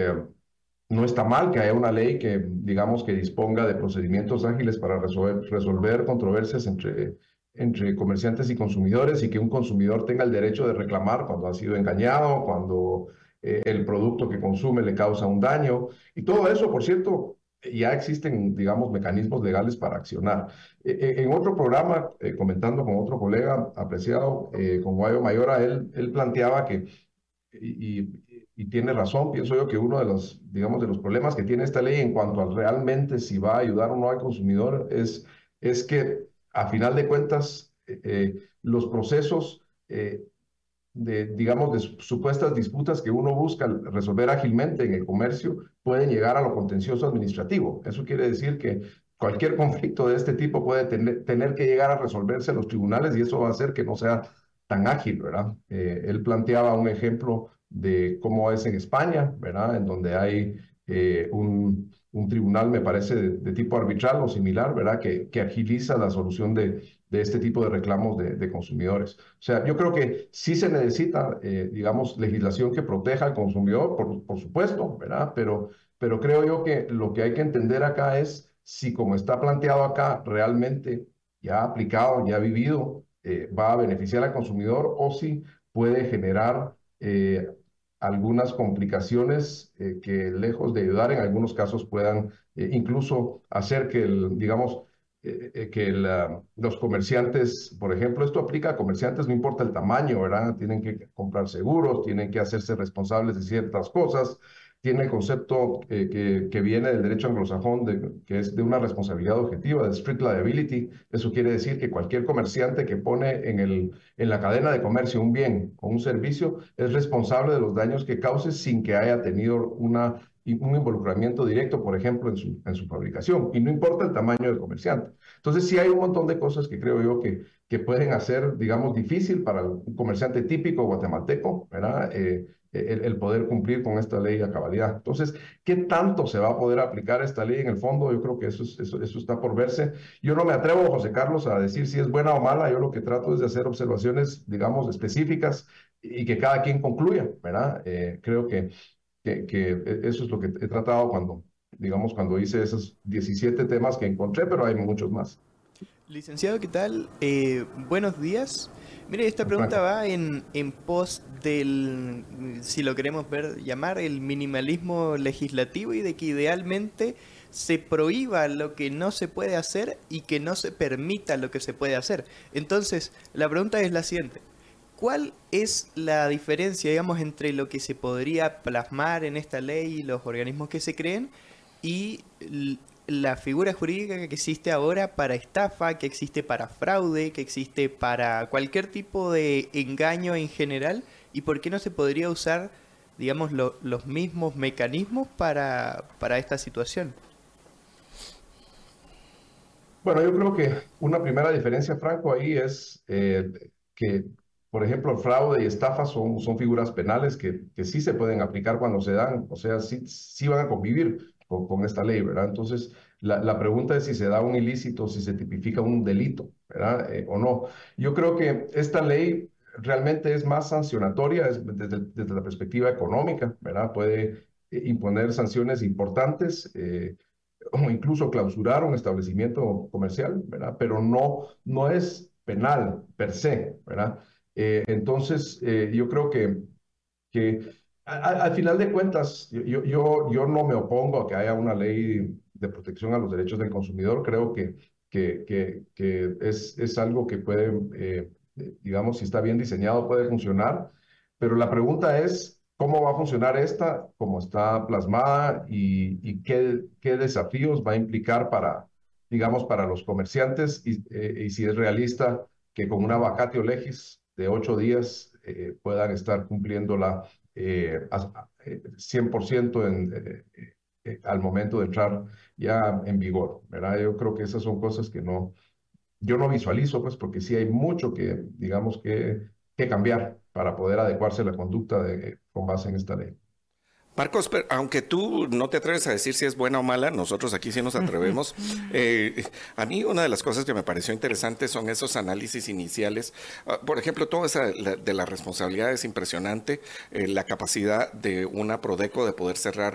no está mal, que haya una ley que, digamos, que disponga de procedimientos ágiles para resolver controversias entre comerciantes y consumidores, y que un consumidor tenga el derecho de reclamar cuando ha sido engañado, cuando el producto que consume le causa un daño. Y todo eso, por cierto, ya existen, digamos, mecanismos legales para accionar. En otro programa, comentando con otro colega apreciado, con Guayo Mayora, él planteaba que, y tiene razón, pienso yo, que uno de los, digamos, de los problemas que tiene esta ley en cuanto a realmente si va a ayudar o no al consumidor es que, a final de cuentas, los procesos digamos, de supuestas disputas que uno busca resolver ágilmente en el comercio pueden llegar a lo contencioso administrativo. Eso quiere decir que cualquier conflicto de este tipo puede tener que llegar a resolverse en los tribunales, y eso va a hacer que no sea tan ágil, ¿verdad? Él planteaba un ejemplo de cómo es en España, ¿verdad? En donde hay un tribunal, me parece, de tipo arbitral o similar, ¿verdad? Que agiliza la solución de este tipo de reclamos de consumidores. O sea, yo creo que sí se necesita, digamos, legislación que proteja al consumidor, por supuesto, ¿verdad? Pero creo yo que lo que hay que entender acá es si, como está planteado acá, realmente ya aplicado, ya vivido, va a beneficiar al consumidor, o si puede generar algunas complicaciones que, lejos de ayudar, en algunos casos puedan incluso hacer que, digamos, los comerciantes, por ejemplo, esto aplica a comerciantes, no importa el tamaño, ¿verdad? Tienen que comprar seguros, tienen que hacerse responsables de ciertas cosas, tiene el concepto que viene del derecho anglosajón, que es de una responsabilidad objetiva, de strict liability. Eso quiere decir que cualquier comerciante que pone en la cadena de comercio un bien o un servicio es responsable de los daños que cause sin que haya tenido un involucramiento directo, por ejemplo, en su fabricación, y no importa el tamaño del comerciante. Entonces, sí hay un montón de cosas que creo yo que pueden hacer, digamos, difícil para un comerciante típico guatemalteco, ¿verdad? El poder cumplir con esta ley a cabalidad. Entonces, ¿qué tanto se va a poder aplicar esta ley en el fondo? Yo creo que eso está por verse. Yo no me atrevo, José Carlos, a decir si es buena o mala. Yo lo que trato es de hacer observaciones, digamos, específicas y que cada quien concluya, ¿verdad? Creo que eso es lo que he tratado cuando hice esos 17 temas que encontré, pero hay muchos más. Licenciado, ¿qué tal? Buenos días. Mire, esta pregunta va en pos del, si lo queremos llamar, el minimalismo legislativo y de que idealmente se prohíba lo que no se puede hacer y que no se permita lo que se puede hacer. Entonces, la pregunta es la siguiente. ¿Cuál es la diferencia, digamos, entre lo que se podría plasmar en esta ley y los organismos que se creen y la figura jurídica que existe ahora para estafa, que existe para fraude, que existe para cualquier tipo de engaño en general? ¿Y por qué no se podría usar, digamos, los mismos mecanismos para esta situación? Bueno, yo creo que una primera diferencia, Franco, ahí es que, por ejemplo, fraude y estafa son figuras penales que sí se pueden aplicar cuando se dan, o sea, sí van a convivir con esta ley, ¿verdad? Entonces, la pregunta es si se da un ilícito, si se tipifica un delito, ¿verdad? O no. Yo creo que esta ley realmente es más sancionatoria desde la perspectiva económica, ¿verdad? Puede imponer sanciones importantes, o incluso clausurar un establecimiento comercial, ¿verdad? Pero no es penal per se, ¿verdad? Entonces, yo creo que al final de cuentas, yo no me opongo a que haya una ley de protección a los derechos del consumidor. Creo que es algo que puede, digamos, si está bien diseñado, puede funcionar. Pero la pregunta es, ¿cómo va a funcionar esta? ¿Cómo está plasmada? ¿Y qué desafíos va a implicar digamos, para los comerciantes? Y si es realista que con una vacatio legis de 8 días puedan estar cumpliéndola 100% al momento de entrar ya en vigor, ¿verdad? Yo creo que esas son cosas que yo no visualizo, pues, porque sí hay mucho que, digamos, que cambiar para poder adecuarse a la conducta con base en esta ley. Marcos, aunque tú no te atreves a decir si es buena o mala, nosotros aquí sí nos atrevemos. A mí una de las cosas que me pareció interesante son esos análisis iniciales. Por ejemplo, toda esa de la responsabilidad es impresionante. La capacidad de una Prodeco de poder cerrar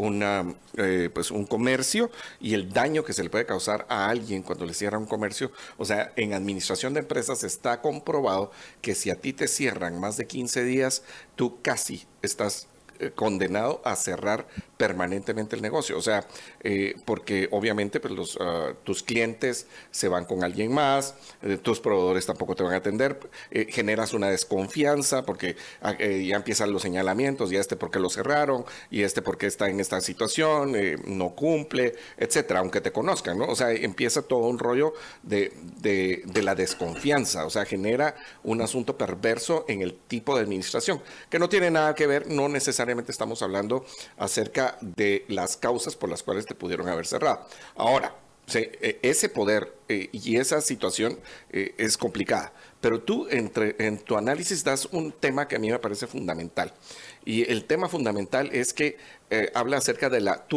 pues un comercio y el daño que se le puede causar a alguien cuando le cierra un comercio. O sea, en administración de empresas está comprobado que si a ti te cierran más de 15 días, tú casi estás condenado a cerrar permanentemente el negocio. O sea, porque obviamente pues tus clientes se van con alguien más, tus proveedores tampoco te van a atender, generas una desconfianza porque ya empiezan los señalamientos, y porque lo cerraron, y porque está en esta situación, no cumple, etcétera, aunque te conozcan, ¿no? O sea, empieza todo un rollo de la desconfianza, o sea, genera un asunto perverso en el tipo de administración, que no tiene nada que ver, no necesariamente estamos hablando acerca de las causas por las cuales te pudieron haber cerrado. Ahora, ese poder y esa situación es complicada, pero tú en tu análisis das un tema que a mí me parece fundamental, y el tema fundamental es que habla acerca de la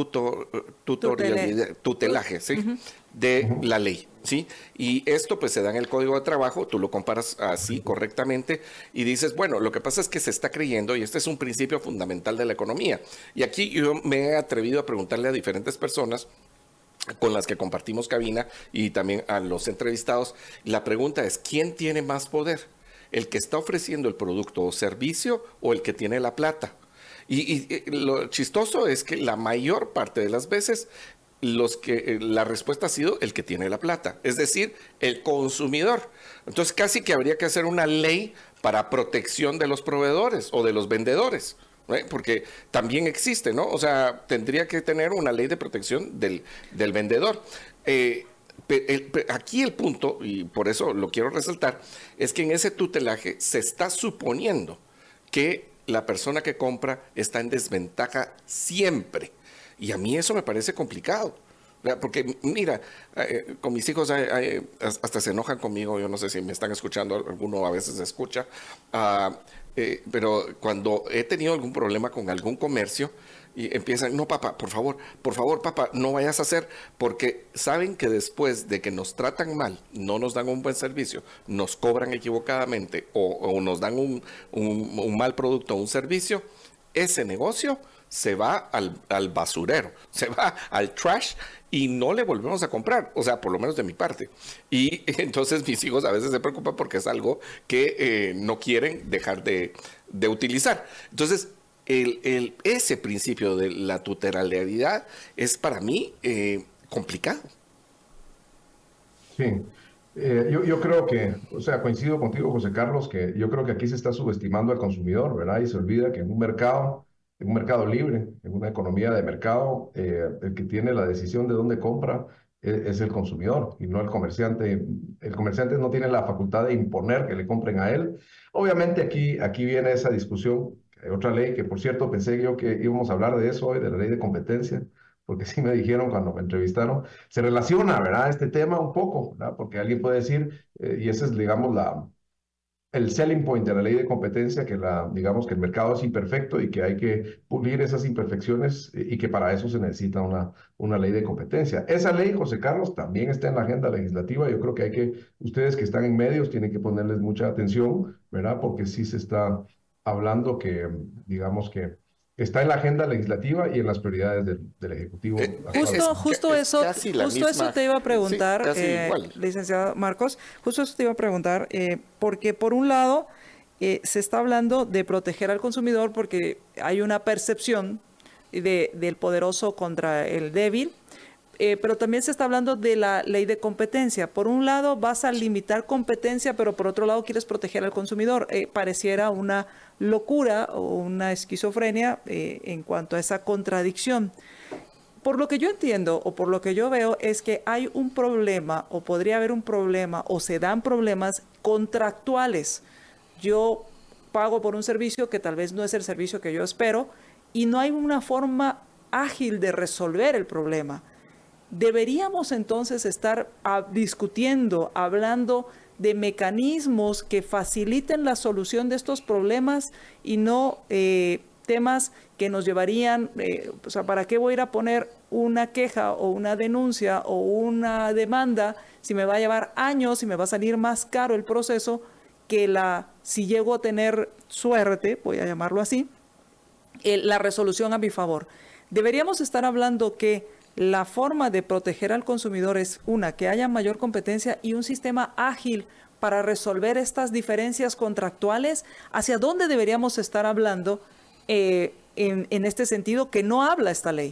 tutelaje, ¿sí? De la ley, ¿sí? Y esto pues se da en el Código de Trabajo, tú lo comparas así correctamente y dices, bueno, lo que pasa es que se está creyendo, y este es un principio fundamental de la economía, y aquí yo me he atrevido a preguntarle a diferentes personas con las que compartimos cabina y también a los entrevistados, la pregunta es, ¿quién tiene más poder? ¿El que está ofreciendo el producto o servicio o el que tiene la plata? Y lo chistoso es que la mayor parte de las veces la respuesta ha sido el que tiene la plata, es decir, el consumidor. Entonces casi que habría que hacer una ley para protección de los proveedores o de los vendedores, Porque también existe, ¿no? O sea, tendría que tener una ley de protección del vendedor. Aquí el punto, y por eso lo quiero resaltar, es que en ese tutelaje se está suponiendo que la persona que compra está en desventaja siempre. Y a mí eso me parece complicado. Porque mira, con mis hijos hasta se enojan conmigo, yo no sé si me están escuchando, alguno a veces escucha, pero cuando he tenido algún problema con algún comercio, y empiezan, no papá, por favor papá, no vayas a hacer, porque saben que después de que nos tratan mal, no nos dan un buen servicio, nos cobran equivocadamente o nos dan un mal producto o un servicio, ese negocio se va al basurero, se va al trash y no le volvemos a comprar, o sea, por lo menos de mi parte. Y entonces mis hijos a veces se preocupan porque es algo que no quieren dejar de utilizar. Entonces, ese principio de la tutelariedad es para mí complicado. Sí, yo creo que, o sea, coincido contigo, José Carlos, que yo creo que aquí se está subestimando al consumidor, ¿verdad? Y se olvida que en un mercado libre, en una economía de mercado, el que tiene la decisión de dónde compra es el consumidor y no el comerciante. El comerciante no tiene la facultad de imponer que le compren a él. Obviamente aquí viene esa discusión. Hay otra ley que, por cierto, pensé yo que íbamos a hablar de eso hoy, de la ley de competencia, porque sí me dijeron cuando me entrevistaron, se relaciona, ¿verdad?, este tema un poco, ¿verdad? Porque alguien puede decir, y ese es, digamos, el selling point de la ley de competencia, digamos que el mercado es imperfecto y que hay que pulir esas imperfecciones y que para eso se necesita una ley de competencia. Esa ley, José Carlos, también está en la agenda legislativa. Yo creo que ustedes que están en medios tienen que ponerles mucha atención, ¿verdad? Porque sí se está hablando que, digamos que está en la agenda legislativa y en las prioridades del Ejecutivo. Justo eso te iba a preguntar, sí, licenciado Marcos, justo eso te iba a preguntar, porque por un lado se está hablando de proteger al consumidor porque hay una percepción del poderoso contra el débil, pero también se está hablando de la ley de competencia. Por un lado vas a limitar competencia, pero por otro lado quieres proteger al consumidor. Pareciera una locura o una esquizofrenia en cuanto a esa contradicción. Por lo que yo entiendo o por lo que yo veo es que hay un problema o podría haber un problema o se dan problemas contractuales. Yo pago por un servicio que tal vez no es el servicio que yo espero y no hay una forma ágil de resolver el problema. Deberíamos entonces estar discutiendo, hablando de mecanismos que faciliten la solución de estos problemas y no temas que nos llevarían, o sea, ¿para qué voy a ir a poner una queja o una denuncia o una demanda si me va a llevar años y me va a salir más caro el proceso que si llego a tener suerte, voy a llamarlo así, la resolución a mi favor? Deberíamos estar hablando que la forma de proteger al consumidor es que haya mayor competencia y un sistema ágil para resolver estas diferencias contractuales. ¿Hacia dónde deberíamos estar hablando en este sentido que no habla esta ley?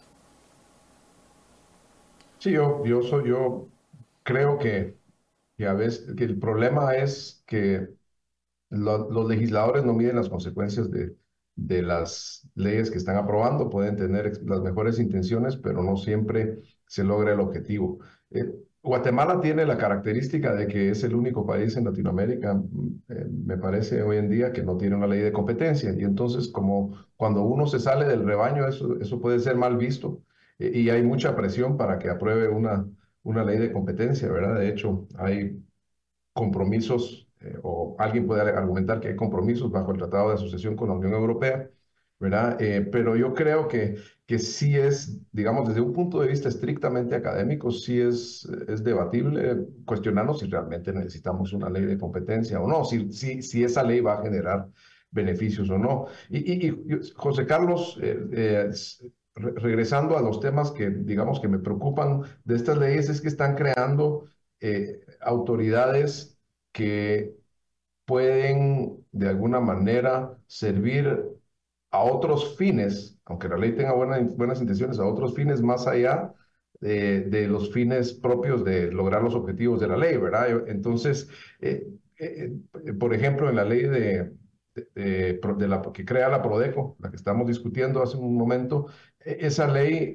Sí, yo creo que a veces que el problema es que los legisladores no miden las consecuencias de las leyes que están aprobando. Pueden tener las mejores intenciones, pero no siempre se logra el objetivo. Guatemala tiene la característica de que es el único país en Latinoamérica, me parece hoy en día, que no tiene una ley de competencia. Y entonces, como cuando uno se sale del rebaño, eso puede ser mal visto. Y hay mucha presión para que apruebe una ley de competencia, ¿verdad? De hecho, hay compromisos, o alguien puede argumentar que hay compromisos bajo el Tratado de Asociación con la Unión Europea, ¿verdad? Pero yo creo que sí es, digamos, desde un punto de vista estrictamente académico, sí es debatible cuestionarnos si realmente necesitamos una ley de competencia o no, si esa ley va a generar beneficios o no. Y José Carlos, regresando a los temas que, digamos, que me preocupan de estas leyes, es que están creando autoridades que pueden de alguna manera servir a otros fines, aunque la ley tenga buenas intenciones, a otros fines más allá de los fines propios de lograr los objetivos de la ley, ¿verdad? Entonces, por ejemplo, en la ley que crea la Prodeco, la que estamos discutiendo hace un momento, esa ley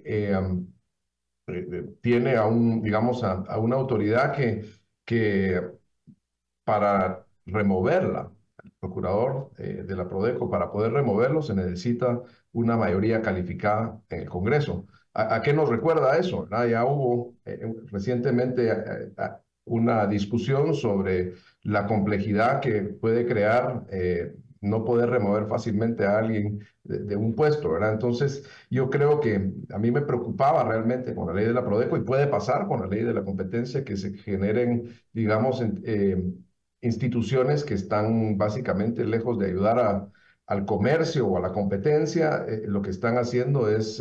tiene digamos, a una autoridad que para removerla, el procurador de la Prodeco, para poder removerlo se necesita una mayoría calificada en el Congreso. ¿A qué nos recuerda eso? Ya hubo recientemente una discusión sobre la complejidad que puede crear no poder remover fácilmente a alguien de un puesto, ¿verdad? Entonces, yo creo que a mí me preocupaba realmente con la ley de la Prodeco, y puede pasar con la ley de la competencia, que se generen, digamos, instituciones que están básicamente lejos de ayudar al comercio o a la competencia. Lo que están haciendo es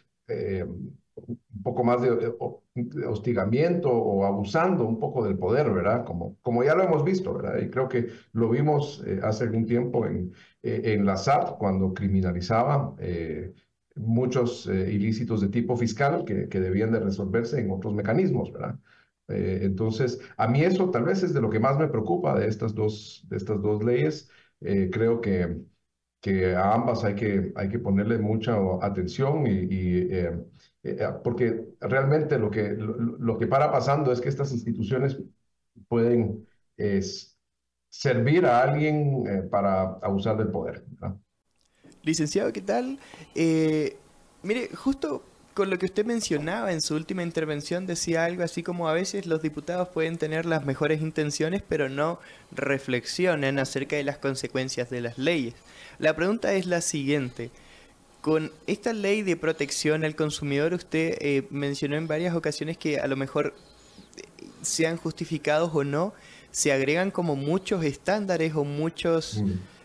un poco más de hostigamiento o abusando un poco del poder, ¿verdad? Como ya lo hemos visto, ¿verdad? Y creo que lo vimos hace algún tiempo en la SAT, cuando criminalizaba muchos ilícitos de tipo fiscal que debían de resolverse en otros mecanismos, ¿verdad? Entonces, a mí eso tal vez es de lo que más me preocupa de estas dos leyes. Creo que a ambas hay que ponerle mucha atención porque realmente lo que para pasando es que estas instituciones pueden servir a alguien para abusar del poder, ¿verdad? Licenciado, ¿qué tal? Mire, justo con lo que usted mencionaba en su última intervención, decía algo así como: a veces los diputados pueden tener las mejores intenciones, pero no reflexionan acerca de las consecuencias de las leyes. La pregunta es la siguiente: con esta ley de protección al consumidor, usted mencionó en varias ocasiones que a lo mejor, sean justificados o no, se agregan como muchos estándares o muchos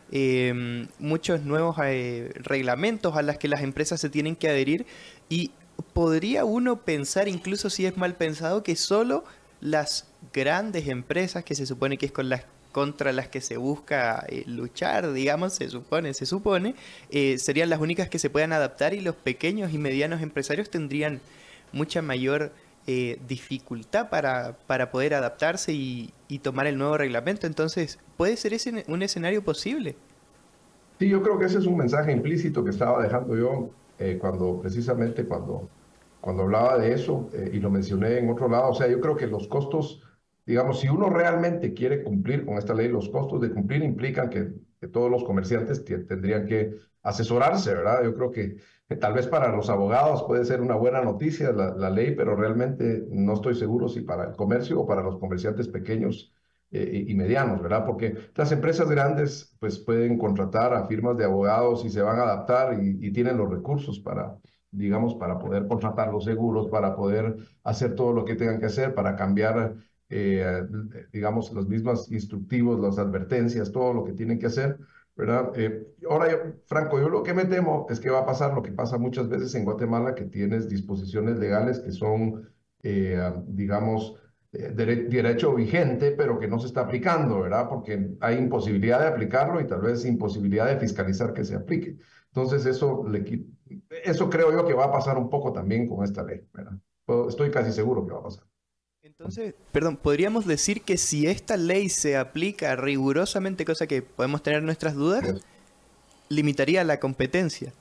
nuevos reglamentos a los que las empresas se tienen que adherir, y podría uno pensar, incluso si es mal pensado, que solo las grandes empresas, que se supone que es contra las que se busca luchar, digamos, se supone, serían las únicas que se puedan adaptar, y los pequeños y medianos empresarios tendrían mucha mayor dificultad para poder adaptarse y tomar el nuevo reglamento. Entonces, ¿puede ser ese un escenario posible? Sí, yo creo que ese es un mensaje implícito que estaba dejando yo precisamente cuando hablaba de eso, y lo mencioné en otro lado. O sea, yo creo que los costos, digamos, si uno realmente quiere cumplir con esta ley, los costos de cumplir implican que todos los comerciantes tendrían que asesorarse, ¿verdad? Yo creo que tal vez para los abogados puede ser una buena noticia la ley, pero realmente no estoy seguro si para el comercio o para los comerciantes pequeños y medianos, ¿verdad? Porque las empresas grandes pues pueden contratar a firmas de abogados y se van a adaptar y tienen los recursos para, digamos, para poder contratar los seguros, para poder hacer todo lo que tengan que hacer, para cambiar, digamos, los mismos instructivos, las advertencias, todo lo que tienen que hacer, ¿verdad? Ahora, Franco, yo lo que me temo es que va a pasar lo que pasa muchas veces en Guatemala, que tienes disposiciones legales que son, digamos, derecho vigente, pero que no se está aplicando, ¿verdad? Porque hay imposibilidad de aplicarlo y tal vez imposibilidad de fiscalizar que se aplique. Entonces, eso creo yo que va a pasar un poco también con esta ley, ¿verdad? Estoy casi seguro que va a pasar. Entonces, perdón, podríamos decir que si esta ley se aplica rigurosamente, cosa que podemos tener nuestras dudas, sí, limitaría la competencia.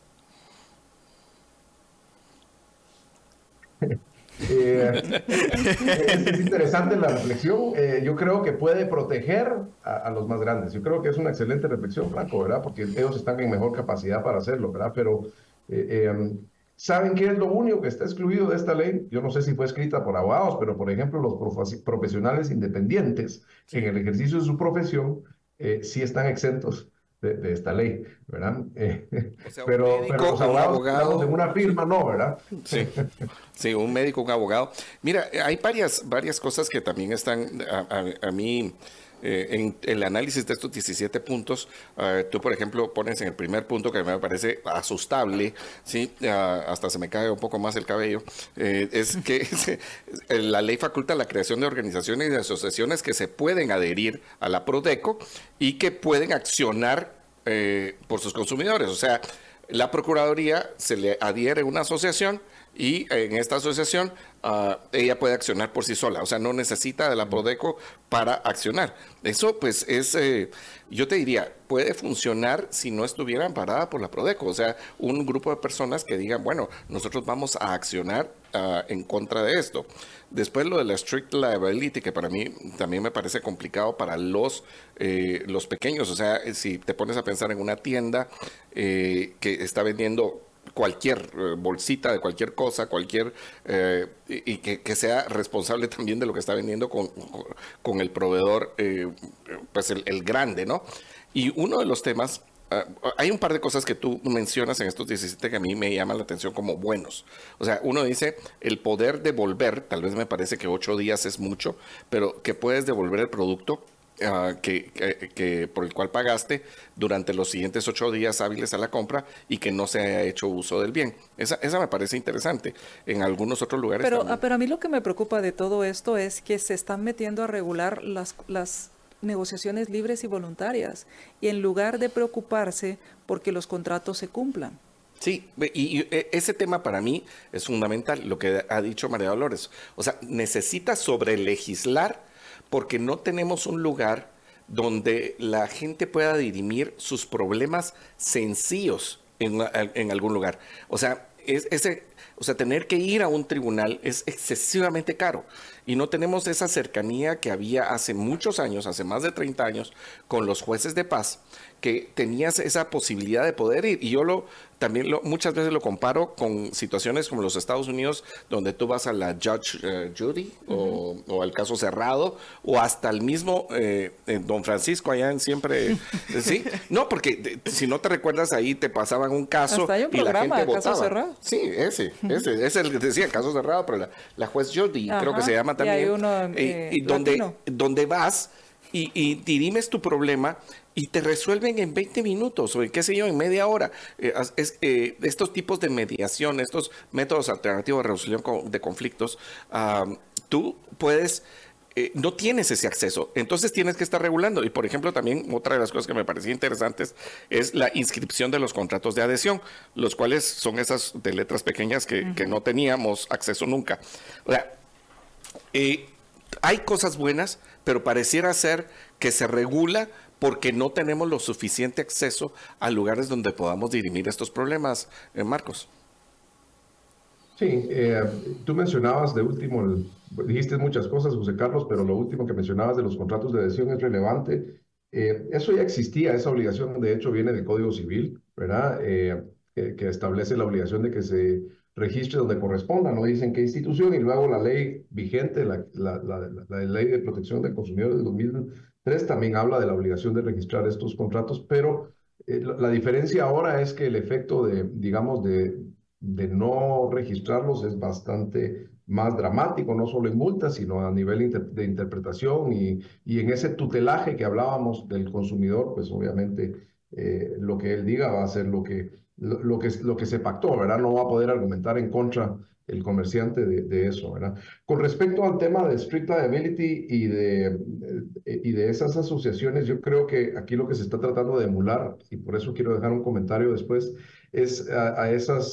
Es interesante la reflexión. Yo creo que puede proteger a los más grandes. Yo creo que es una excelente reflexión, Franco, ¿verdad? Porque ellos están en mejor capacidad para hacerlo, ¿verdad? Pero ¿saben qué es lo único que está excluido de esta ley? Yo no sé si fue escrita por abogados, pero por ejemplo los profesionales independientes en el ejercicio de su profesión sí están exentos de esta ley, ¿verdad? O sea, pero los abogados de una firma no, ¿verdad? Sí, sí, un médico, un abogado. Mira, hay varias cosas que también están a mí... en el análisis de estos 17 puntos, tú, por ejemplo, pones en el primer punto que me parece asustable, ¿sí? Hasta se me cae un poco más el cabello, es que la ley faculta la creación de organizaciones y de asociaciones que se pueden adherir a la Prodeco y que pueden accionar por sus consumidores. O sea, la Procuraduría se le adhiere una asociación y en esta asociación ella puede accionar por sí sola, o sea, no necesita de la Prodeco para accionar. Eso pues es, yo te diría, puede funcionar si no estuviera amparada por la Prodeco, o sea, un grupo de personas que digan, bueno, nosotros vamos a accionar en contra de esto. Después lo de la strict liability, que para mí también me parece complicado para los pequeños, o sea, si te pones a pensar en una tienda que está vendiendo cualquier bolsita de cualquier cosa, y que sea responsable también de lo que está vendiendo con el proveedor, pues el grande, ¿no? Y uno de los temas, hay un par de cosas que tú mencionas en estos 17 que a mí me llaman la atención como buenos. O sea, uno dice el poder devolver, tal vez me parece que 8 días es mucho, pero que puedes devolver el producto que por el cual pagaste durante los siguientes 8 días hábiles a la compra y que no se haya hecho uso del bien. Esa me parece interesante. En algunos otros lugares pero a mí lo que me preocupa de todo esto es que se están metiendo a regular las negociaciones libres y voluntarias, y en lugar de preocuparse porque los contratos se cumplan. Sí, y ese tema para mí es fundamental, lo que ha dicho María Dolores. O sea, necesita sobrelegislar porque no tenemos un lugar donde la gente pueda dirimir sus problemas sencillos en algún lugar. O sea, tener que ir a un tribunal es excesivamente caro y no tenemos esa cercanía que había hace muchos años, hace más de 30 años, con los jueces de paz, que tenías esa posibilidad de poder ir. Y yo muchas veces lo comparo con situaciones como los Estados Unidos, donde tú vas a la Judge Judy o al caso cerrado, o hasta el mismo Don Francisco allá en Siempre. ¿Sí? No, porque si no te recuerdas, ahí te pasaban un caso hasta hay un y la gente votaba. Caso cerrado. Sí, ese es el que decía, caso cerrado, pero la juez Judy, creo que se llama también. Y hay uno y donde vas y dirimes tu problema y te resuelven en 20 minutos o qué sé yo, en media hora. Estos tipos de mediación, estos métodos alternativos de resolución de conflictos, tú puedes... no tienes ese acceso, entonces tienes que estar regulando. Y por ejemplo, también otra de las cosas que me parecía interesantes es la inscripción de los contratos de adhesión, los cuales son esas de letras pequeñas que no teníamos acceso nunca. O sea, hay cosas buenas, pero pareciera ser que se regula porque no tenemos lo suficiente acceso a lugares donde podamos dirimir estos problemas, Marcos. Sí, tú mencionabas de último, dijiste muchas cosas, José Carlos, pero lo último que mencionabas de los contratos de adhesión es relevante. Eso ya existía, esa obligación de hecho viene del Código Civil, ¿verdad? Que establece la obligación de que se registre donde corresponda, no dicen qué institución, y luego la ley vigente, la Ley de Protección del Consumidor del 2003 también habla de la obligación de registrar estos contratos, pero la diferencia ahora es que el efecto digamos, de no registrarlos es bastante más dramático, no solo en multas, sino a nivel de interpretación y en ese tutelaje que hablábamos del consumidor, pues obviamente lo que él diga va a ser lo que se pactó, ¿verdad? No va a poder argumentar en contra el comerciante de eso, ¿verdad? Con respecto al tema de strict liability y de esas asociaciones, yo creo que aquí lo que se está tratando de emular, y por eso quiero dejar un comentario después, es a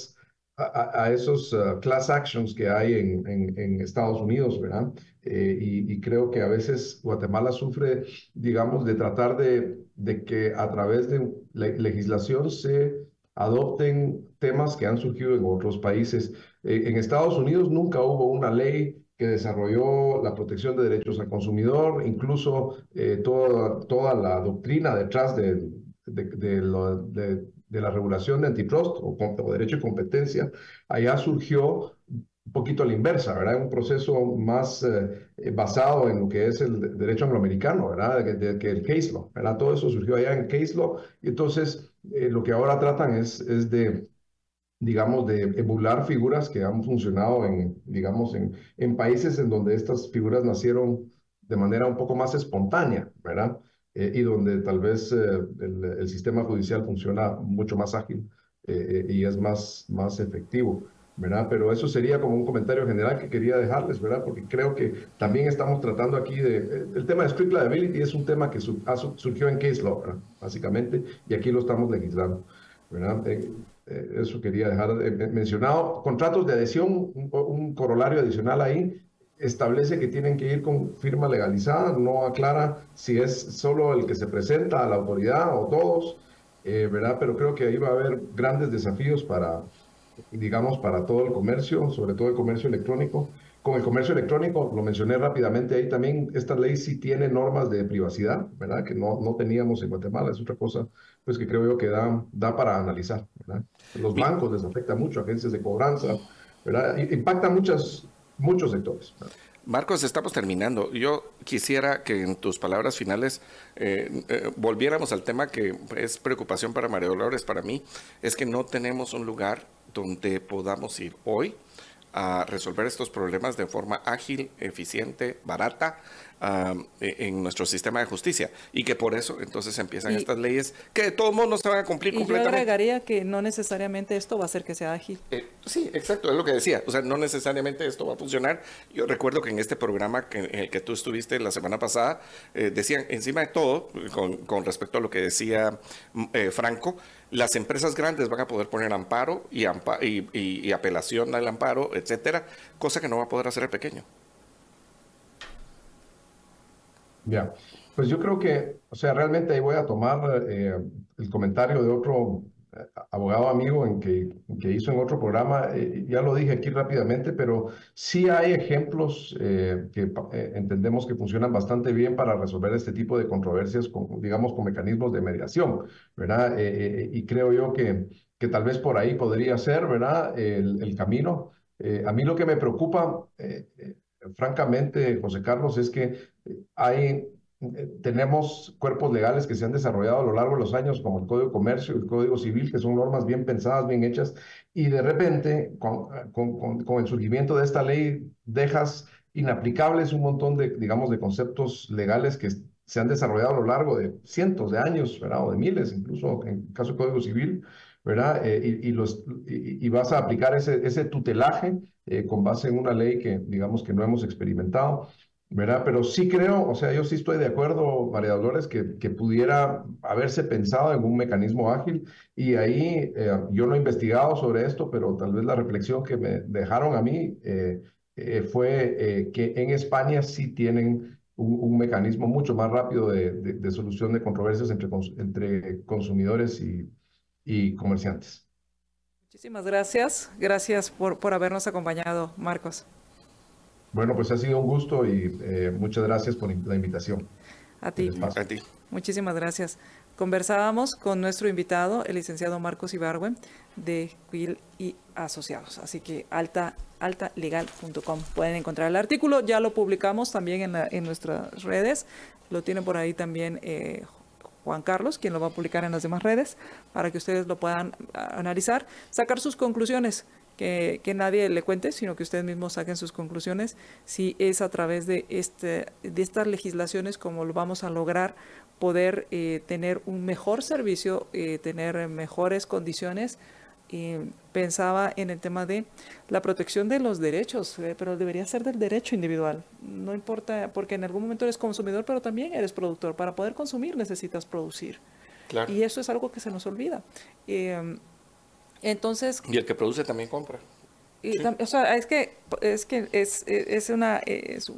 esos class actions que hay en Estados Unidos, ¿verdad? Y creo que a veces Guatemala sufre, digamos, de tratar de que a través de legislación se adopten temas que han surgido en otros países. En Estados Unidos nunca hubo una ley que desarrolló la protección de derechos al consumidor, incluso toda la doctrina detrás de la regulación de antitrust o derecho de competencia, allá surgió un poquito a la inversa, ¿verdad? Un proceso más basado en lo que es el derecho angloamericano, ¿verdad? Que el case law, ¿verdad? Todo eso surgió allá en case law, y entonces lo que ahora tratan es de, digamos, de emular figuras que han funcionado en países en donde estas figuras nacieron de manera un poco más espontánea, ¿verdad? Y donde tal vez el sistema judicial funciona mucho más ágil y es más efectivo, ¿verdad? Pero eso sería como un comentario general que quería dejarles, ¿verdad? Porque creo que también estamos tratando aquí el tema de strict liability es un tema que surgió en case law, ¿verdad? Básicamente, y aquí lo estamos legislando, ¿verdad? Eso quería dejar mencionado. Contratos de adhesión, un corolario adicional ahí, establece que tienen que ir con firma legalizada, no aclara si es solo el que se presenta a la autoridad o todos, ¿verdad? Pero creo que ahí va a haber grandes desafíos para, digamos, para todo el comercio, sobre todo el comercio electrónico. Con el comercio electrónico, lo mencioné rápidamente ahí también, esta ley sí tiene normas de privacidad, ¿verdad? Que no teníamos en Guatemala, es otra cosa pues que creo yo que da para analizar, ¿verdad? Los bancos les afecta mucho, agencias de cobranza, ¿verdad? Impacta muchos sectores, ¿verdad? Marcos, estamos terminando. Yo quisiera que en tus palabras finales volviéramos al tema que es preocupación para María Dolores, para mí, es que no tenemos un lugar donde podamos ir hoy a resolver estos problemas de forma ágil, eficiente, barata en nuestro sistema de justicia, y que por eso entonces empiezan estas leyes que de todos modos no se van a cumplir completamente. Yo agregaría que no necesariamente esto va a hacer que sea ágil. Sí, exacto, es lo que decía, o sea, no necesariamente esto va a funcionar. Yo recuerdo que en este programa en el que tú estuviste la semana pasada, decían encima de todo, con respecto a lo que decía Franco, las empresas grandes van a poder poner amparo y apelación al amparo, etcétera, cosa que no va a poder hacer el pequeño. Ya, pues yo creo que, o sea, realmente ahí voy a tomar el comentario de otro abogado amigo que hizo en otro programa, ya lo dije aquí rápidamente, pero sí hay ejemplos que entendemos que funcionan bastante bien para resolver este tipo de controversias, digamos, con mecanismos de mediación, ¿verdad? Y creo yo que tal vez por ahí podría ser, ¿verdad?, el camino. A mí lo que me preocupa, francamente, José Carlos, es que tenemos cuerpos legales que se han desarrollado a lo largo de los años, como el Código de Comercio y el Código Civil, que son normas bien pensadas, bien hechas, y de repente, con el surgimiento de esta ley, dejas inaplicables un montón de, digamos, de conceptos legales que se han desarrollado a lo largo de cientos de años, ¿verdad?, o de miles, incluso en el caso del Código Civil, ¿verdad? Y vas a aplicar ese tutelaje con base en una ley que, digamos, que no hemos experimentado, ¿verdad? Pero sí creo, o sea, yo sí estoy de acuerdo, María Dolores, que pudiera haberse pensado en un mecanismo ágil, y ahí yo no he investigado sobre esto, pero tal vez la reflexión que me dejaron a mí fue que en España sí tienen un mecanismo mucho más rápido de solución de controversias entre consumidores y comerciantes. Muchísimas gracias. Gracias por habernos acompañado, Marcos. Bueno, pues ha sido un gusto y muchas gracias por la invitación. A ti. Muchísimas gracias. Conversábamos con nuestro invitado, el licenciado Marcos Ibargüen, de Quill y Asociados. Así que altalegal.com. Pueden encontrar el artículo. Ya lo publicamos también en nuestras redes. Lo tiene por ahí también Juan Carlos, quien lo va a publicar en las demás redes, para que ustedes lo puedan analizar, sacar sus conclusiones. Que nadie le cuente, sino que ustedes mismos saquen sus conclusiones, si es a través de estas legislaciones como lo vamos a lograr poder tener un mejor servicio, tener mejores condiciones. Pensaba en el tema de la protección de los derechos, pero debería ser del derecho individual. No importa, porque en algún momento eres consumidor, pero también eres productor. Para poder consumir necesitas producir. Claro. Y eso es algo que se nos olvida. Entonces, y el que produce también compra. Sí. O sea, es una es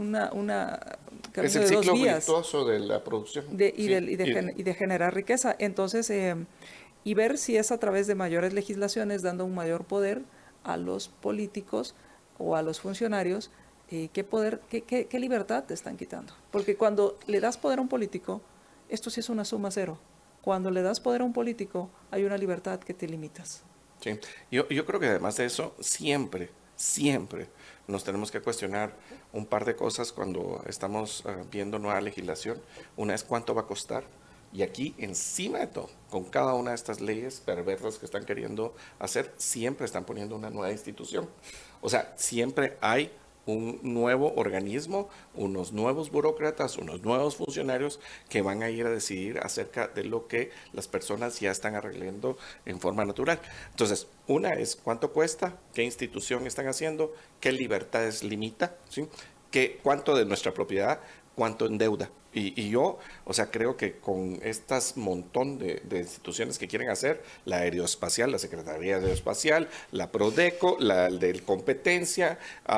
el ciclo virtuoso de la producción y de generar riqueza. Entonces, y ver si es a través de mayores legislaciones, dando un mayor poder a los políticos o a los funcionarios, qué libertad te están quitando. Porque cuando le das poder a un político, esto sí es una suma cero. Cuando le das poder a un político, hay una libertad que te limitas. Sí, yo creo que además de eso, siempre nos tenemos que cuestionar un par de cosas cuando estamos viendo nueva legislación. Una es cuánto va a costar. Y aquí, encima de todo, con cada una de estas leyes perversas que están queriendo hacer, siempre están poniendo una nueva institución. O sea, siempre hay un nuevo organismo, unos nuevos burócratas, unos nuevos funcionarios que van a ir a decidir acerca de lo que las personas ya están arreglando en forma natural. Entonces, una es cuánto cuesta, qué institución están haciendo, qué libertades limita, ¿sí? Cuánto de nuestra propiedad cuánto en deuda. Y yo, o sea, creo que con estas montón de instituciones que quieren hacer, la Aeroespacial, la Secretaría de Aeroespacial, la Prodeco, la de competencia,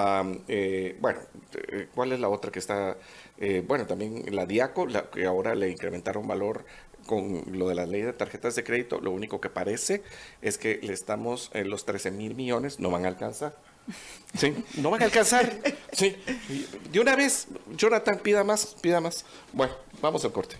¿cuál es la otra que está? También la Diaco, que ahora le incrementaron valor con lo de la ley de tarjetas de crédito. Lo único que parece es que le estamos en los 13,000 millones, no van a alcanzar. Sí, no van a alcanzar. Sí. De una vez, Jonathan, pida más. Bueno, vamos al corte.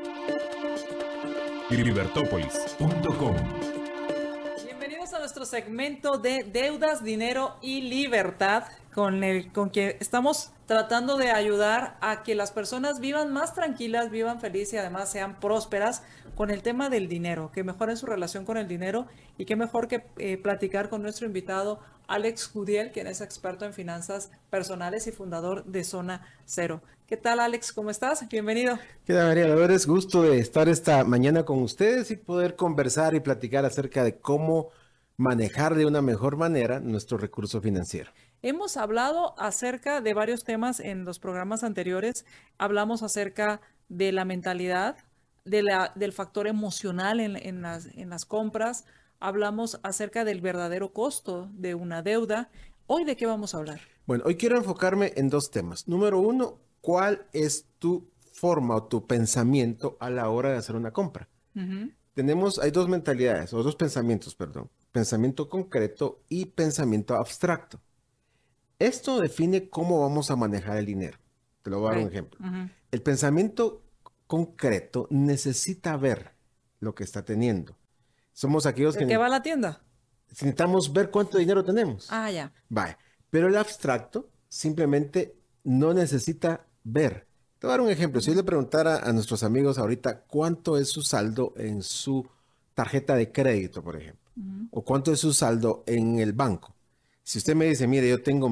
Libertópolis.com. Bienvenidos a nuestro segmento de deudas, dinero y libertad, con que estamos tratando de ayudar a que las personas vivan más tranquilas, vivan felices y además sean prósperas con el tema del dinero, que mejoren su relación con el dinero, y qué mejor que platicar con nuestro invitado Alex Judiel, quien es experto en finanzas personales y fundador de Zona Cero. ¿Qué tal, Alex? ¿Cómo estás? Bienvenido. ¿Qué tal, María Dolores? Gusto de estar esta mañana con ustedes y poder conversar y platicar acerca de cómo manejar de una mejor manera nuestro recurso financiero. Hemos hablado acerca de varios temas en los programas anteriores. Hablamos acerca de la mentalidad, del factor emocional en las compras. Hablamos acerca del verdadero costo de una deuda. ¿Hoy de qué vamos a hablar? Bueno, hoy quiero enfocarme en dos temas. Número uno, ¿cuál es tu forma o tu pensamiento a la hora de hacer una compra? Hay dos mentalidades, o dos pensamientos, perdón. Pensamiento concreto y pensamiento abstracto. Esto define cómo vamos a manejar el dinero. Te lo voy a dar un ejemplo. El pensamiento concreto necesita ver lo que está teniendo. Somos aquellos que... ¿De qué va la tienda? Necesitamos ver cuánto dinero tenemos. Ah, ya. Vale. Pero el abstracto simplemente no necesita ver. Te voy a dar un ejemplo. Si yo le preguntara a nuestros amigos ahorita cuánto es su saldo en su tarjeta de crédito, por ejemplo, o cuánto es su saldo en el banco. Si usted me dice, mire, yo tengo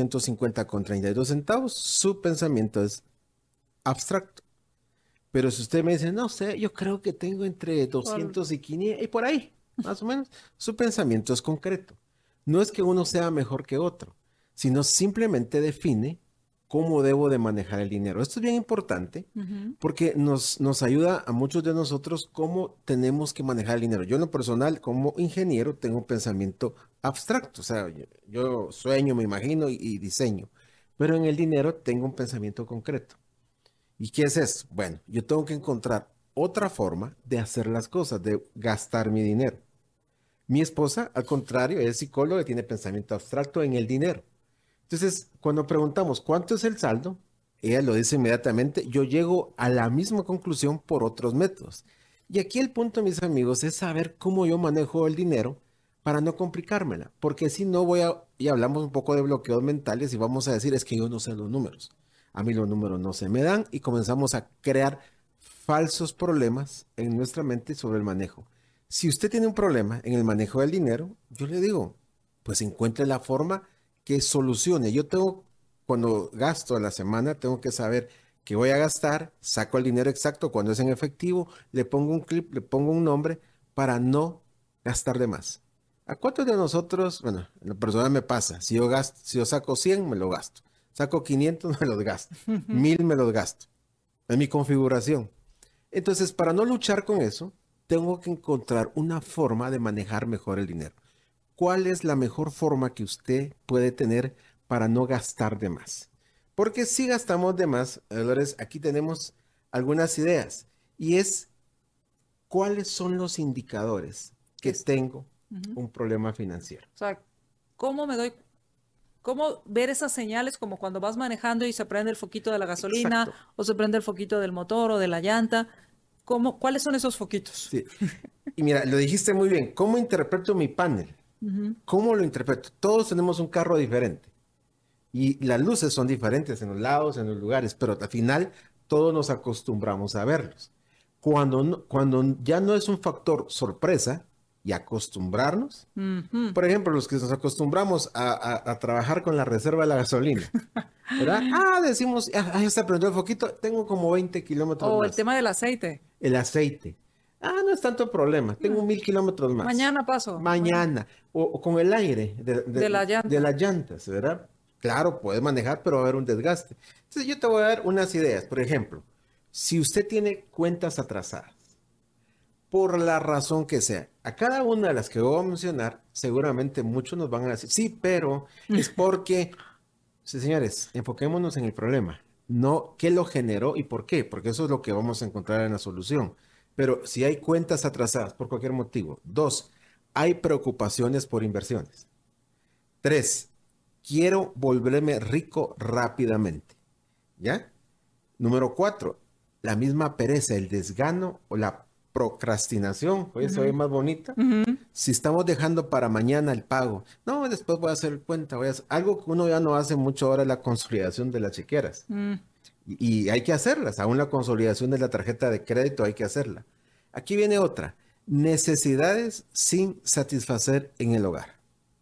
1,250,32 centavos, su pensamiento es abstracto. Pero si usted me dice, no sé, yo creo que tengo entre 200 y 500, y por ahí, más o menos, su pensamiento es concreto. No es que uno sea mejor que otro, sino simplemente define cómo debo de manejar el dinero. Esto es bien importante porque nos ayuda a muchos de nosotros cómo tenemos que manejar el dinero. Yo en lo personal, como ingeniero, tengo un pensamiento abstracto. O sea, yo sueño, me imagino y diseño. Pero en el dinero tengo un pensamiento concreto. ¿Y qué es eso? Bueno, yo tengo que encontrar otra forma de hacer las cosas, de gastar mi dinero. Mi esposa, al contrario, es psicóloga y tiene pensamiento abstracto en el dinero. Entonces, cuando preguntamos cuánto es el saldo, ella lo dice inmediatamente. Yo llego a la misma conclusión por otros métodos. Y aquí el punto, mis amigos, es saber cómo yo manejo el dinero para no complicármela. Porque si no y hablamos un poco de bloqueos mentales y vamos a decir, es que yo no sé los números. A mí los números no se me dan y comenzamos a crear falsos problemas en nuestra mente sobre el manejo. Si usted tiene un problema en el manejo del dinero, yo le digo, pues encuentre la forma que solucione. Cuando gasto a la semana, tengo que saber que voy a gastar, saco el dinero exacto, cuando es en efectivo, le pongo un clip, le pongo un nombre para no gastar de más. ¿A cuántos de nosotros, bueno, en lo personal me pasa, si yo saco 100, me lo gasto, saco 500, me los gasto, 1000 me los gasto, es mi configuración. Entonces, para no luchar con eso, tengo que encontrar una forma de manejar mejor el dinero. ¿Cuál es la mejor forma que usted puede tener para no gastar de más? Porque si gastamos de más, Dolores, aquí tenemos algunas ideas. Y es, ¿cuáles son los indicadores que tengo un problema financiero? O sea, ¿cómo ver esas señales como cuando vas manejando y se prende el foquito de la gasolina? Exacto. O se prende el foquito del motor o de la llanta? ¿Cuáles son esos foquitos? Sí. Y mira, lo dijiste muy bien. ¿Cómo interpreto mi panel? ¿Cómo lo interpreto? Todos tenemos un carro diferente y las luces son diferentes en los lados, en los lugares, pero al final todos nos acostumbramos a verlos. Cuando ya no es un factor sorpresa y acostumbrarnos, por ejemplo, los que nos acostumbramos a trabajar con la reserva de la gasolina, ¿verdad? Decimos, ya se prendió el foquito, tengo como 20 kilómetros más. O el tema del aceite. El aceite. No es tanto problema. Tengo 1000 kilómetros más. Mañana paso. Mañana. O con el aire de las llantas, ¿verdad? Claro, puedes manejar, pero va a haber un desgaste. Entonces yo te voy a dar unas ideas. Por ejemplo, si usted tiene cuentas atrasadas, por la razón que sea, a cada una de las que voy a mencionar, seguramente muchos nos van a decir, sí, pero es porque, sí, señores, enfoquémonos en el problema, no qué lo generó y por qué, porque eso es lo que vamos a encontrar en la solución. Pero si hay cuentas atrasadas por cualquier motivo. 2, hay preocupaciones por inversiones. 3, quiero volverme rico rápidamente. ¿Ya? Número 4, la misma pereza, el desgano o la procrastinación. Oye, se ve más bonita. Si estamos dejando para mañana el pago. No, después voy a hacer cuenta. Algo que uno ya no hace mucho ahora es la consolidación de las chequeras. Y hay que hacerlas. Aún la consolidación de la tarjeta de crédito hay que hacerla. Aquí viene otra. Necesidades sin satisfacer en el hogar.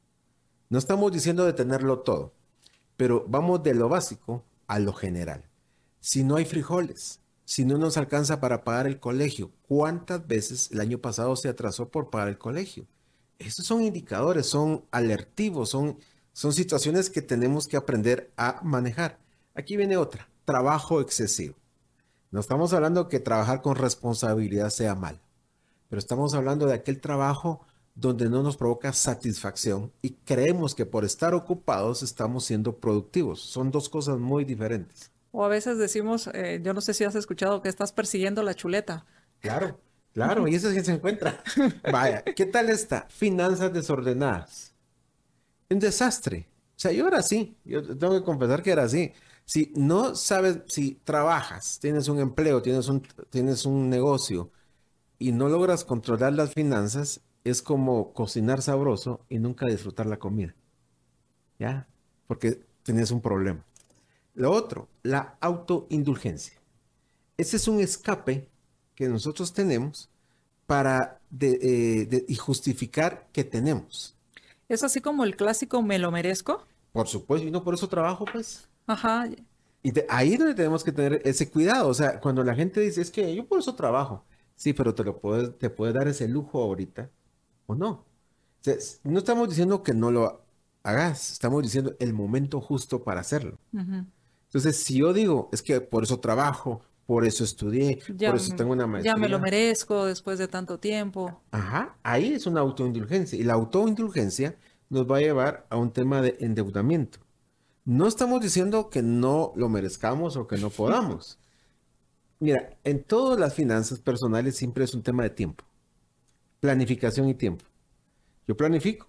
No estamos diciendo de tenerlo todo, pero vamos de lo básico a lo general. Si no hay frijoles, si no nos alcanza para pagar el colegio, ¿cuántas veces el año pasado se atrasó por pagar el colegio? Esos son indicadores, son alertivos, son situaciones que tenemos que aprender a manejar. Aquí viene otra, trabajo excesivo. No estamos hablando que trabajar con responsabilidad sea mal, pero estamos hablando de aquel trabajo donde no nos provoca satisfacción y creemos que por estar ocupados estamos siendo productivos. Son dos cosas muy diferentes. O a veces decimos, yo no sé si has escuchado que estás persiguiendo la chuleta. Claro, claro, y eso es que se encuentra. Vaya, ¿qué tal está? Finanzas desordenadas. Un desastre. O sea, yo era así. Yo tengo que confesar que era así. Si no sabes, si trabajas, tienes un empleo, tienes un negocio y no logras controlar las finanzas, es como cocinar sabroso y nunca disfrutar la comida. ¿Ya? Porque tienes un problema. Lo otro, la autoindulgencia. Ese es un escape que nosotros tenemos para y justificar que tenemos. ¿Es así como el clásico me lo merezco? Por supuesto, y no por eso trabajo, pues. Ajá. Y ahí es donde tenemos que tener ese cuidado. O sea, cuando la gente dice, es que yo por eso trabajo. Sí, pero te puedes dar ese lujo ahorita o no. O sea, no estamos diciendo que no lo hagas, estamos diciendo el momento justo para hacerlo. Entonces, si yo digo, es que por eso trabajo, por eso estudié, por eso tengo una maestría. Ya me lo merezco después de tanto tiempo. Ajá, ahí es una autoindulgencia. Y la autoindulgencia nos va a llevar a un tema de endeudamiento. No estamos diciendo que no lo merezcamos o que no podamos. Mira, en todas las finanzas personales siempre es un tema de tiempo. Planificación y tiempo. Yo planifico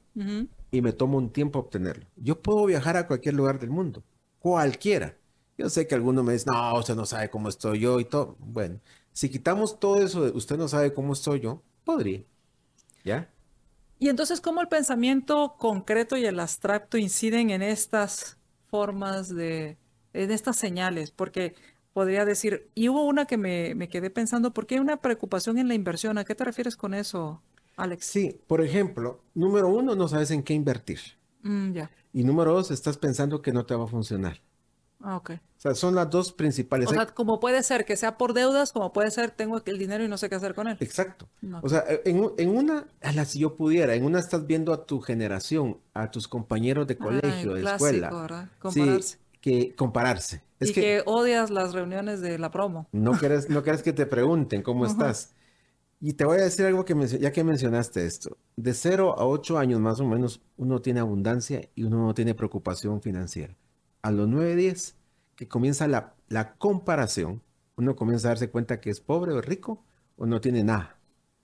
y me tomo un tiempo a obtenerlo. Yo puedo viajar a cualquier lugar del mundo, cualquiera. Yo sé que algunos me dicen, no, usted no sabe cómo estoy yo y todo. Bueno, si quitamos todo eso de usted no sabe cómo estoy yo, podría. ¿Ya? Y entonces, ¿cómo el pensamiento concreto y el abstracto inciden en estas formas en estas señales? Porque podría decir, y hubo una que me quedé pensando, ¿por qué hay una preocupación en la inversión? ¿A qué te refieres con eso, Alex? Sí, por ejemplo, número 1, no sabes en qué invertir. Ya. Y número 2, estás pensando que no te va a funcionar. Ah, ok. O sea, son las dos principales. O sea, como puede ser que sea por deudas, como puede ser tengo el dinero y no sé qué hacer con él. Exacto. No. O sea, en una, si yo pudiera, en una estás viendo a tu generación, a tus compañeros de colegio, de clásico, escuela. ¿verdad? Compararse. Sí, que compararse. Y que odias las reuniones de la promo. No quieres que te pregunten cómo estás. Y te voy a decir algo ya que mencionaste esto. De 0 a 8 años más o menos, uno tiene abundancia y uno no tiene preocupación financiera. A los 9, 10, que comienza la comparación, uno comienza a darse cuenta que es pobre o rico o no tiene nada.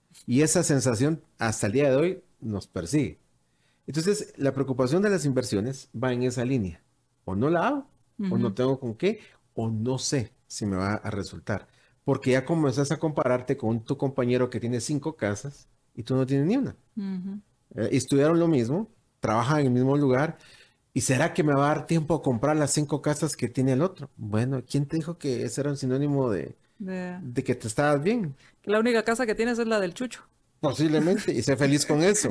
Y esa sensación hasta el día de hoy nos persigue. Entonces, la preocupación de las inversiones va en esa línea. O no la hago, o no tengo con qué, o no sé si me va a resultar. Porque ya comenzás a compararte con tu compañero que tiene 5 casas y tú no tienes ni una. Estudiaron lo mismo, trabajan en el mismo lugar. ¿Y será que me va a dar tiempo a comprar las 5 casas que tiene el otro? Bueno, ¿quién te dijo que ese era un sinónimo de que te estabas bien? Que la única casa que tienes es la del Chucho. Posiblemente, y sé feliz con eso.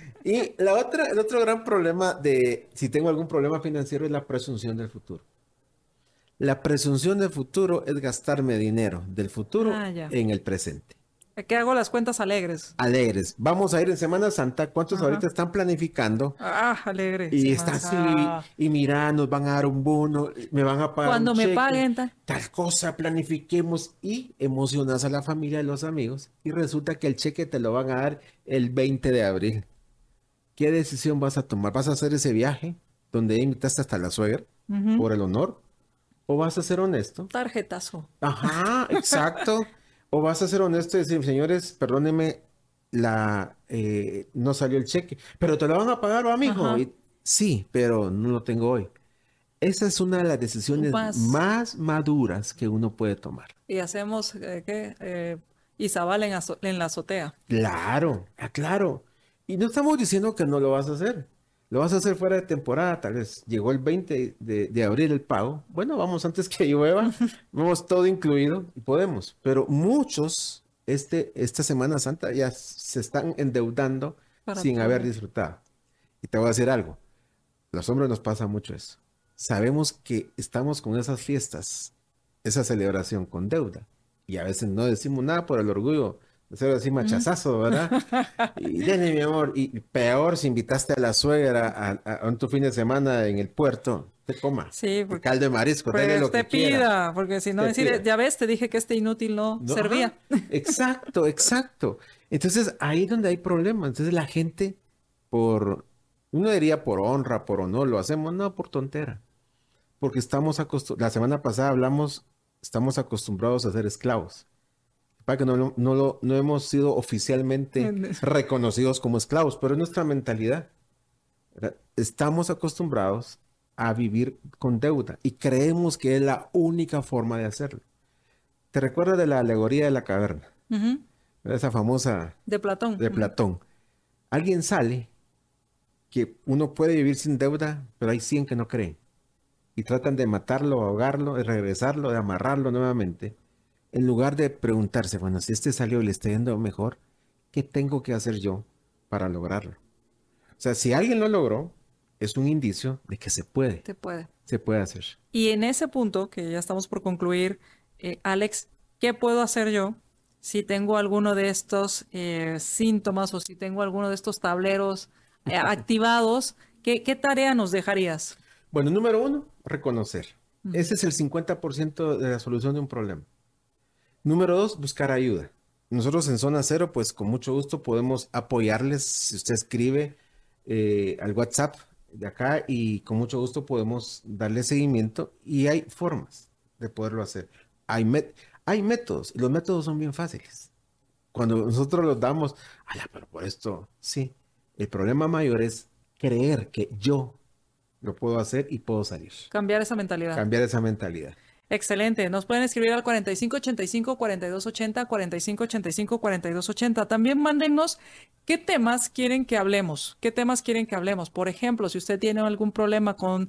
Y el otro gran problema si tengo algún problema financiero es la presunción del futuro. La presunción del futuro es gastarme dinero del futuro en el presente. Que hago las cuentas alegres. Alegres. Vamos a ir en Semana Santa. ¿Cuántos Ajá. ahorita están planificando? Alegre. Y Semana están así, y mira, nos van a dar un bono, me van a pagar Cuando un me cheque, paguen, tal cosa, planifiquemos y emocionas a la familia y los amigos. Y resulta que el cheque te lo van a dar el 20 de abril. ¿Qué decisión vas a tomar? ¿Vas a hacer ese viaje donde invitaste hasta la suegra por el honor? ¿O vas a ser honesto? Tarjetazo. Ajá, exacto. O vas a ser honesto y decir, señores, perdónenme, no salió el cheque, pero te lo van a pagar, ¿va, mijo? Y, sí, pero no lo tengo hoy. Esa es una de las decisiones más maduras que uno puede tomar. Y hacemos, Izabal en la azotea. Claro, claro. Y no estamos diciendo que no lo vas a hacer. Lo vas a hacer fuera de temporada, tal vez. Llegó el 20 de abril el pago. Bueno, vamos antes que llueva. Vamos todo incluido y podemos. Pero muchos esta Semana Santa ya se están endeudando sin haber disfrutado. Y te voy a decir algo. Los hombres nos pasa mucho eso. Sabemos que estamos con esas fiestas, esa celebración con deuda. Y a veces no decimos nada por el orgullo de ser así machazazo, ¿verdad? Y dale, mi amor. Y peor si invitaste a la suegra a tu fin de semana en el puerto, te coma. Sí, porque caldo de marisco, dale lo que pida, quiera. porque si no decir, ya ves, te dije que este inútil no servía. Exacto, exacto. Entonces, ahí es donde hay problemas. Entonces, la gente, uno diría por honra, por honor, lo hacemos, no, por tontera. Porque estamos acostumbrados, la semana pasada hablamos, estamos acostumbrados a ser esclavos. Para que no hemos sido oficialmente reconocidos como esclavos, pero es nuestra mentalidad. ¿Verdad? Estamos acostumbrados a vivir con deuda y creemos que es la única forma de hacerlo. ¿Te recuerdas de la alegoría de la caverna? Esa famosa... De Platón. De Platón. Alguien sale que uno puede vivir sin deuda, pero hay 100 que no creen. Y tratan de matarlo, ahogarlo, de regresarlo, de amarrarlo nuevamente. En lugar de preguntarse, bueno, si este salió y le está yendo mejor, ¿qué tengo que hacer yo para lograrlo? O sea, si alguien lo logró, es un indicio de que se puede. Se puede hacer. Y en ese punto, que ya estamos por concluir, Alex, ¿qué puedo hacer yo si tengo alguno de estos síntomas o si tengo alguno de estos tableros activados? ¿Qué tarea nos dejarías? Bueno, número 1, reconocer. Ese es el 50% de la solución de un problema. Número 2, buscar ayuda. Nosotros en Zona Cero, pues con mucho gusto podemos apoyarles. Si usted escribe al WhatsApp de acá y con mucho gusto podemos darle seguimiento y hay formas de poderlo hacer. Hay métodos y los métodos son bien fáciles. Cuando nosotros los damos, pero por esto, sí. El problema mayor es creer que yo lo puedo hacer y puedo salir. Cambiar esa mentalidad. Cambiar esa mentalidad. Excelente. Nos pueden escribir al 4585-4280, 4585-4280. También mándenos qué temas quieren que hablemos. ¿Qué temas quieren que hablemos? Por ejemplo, si usted tiene algún problema con,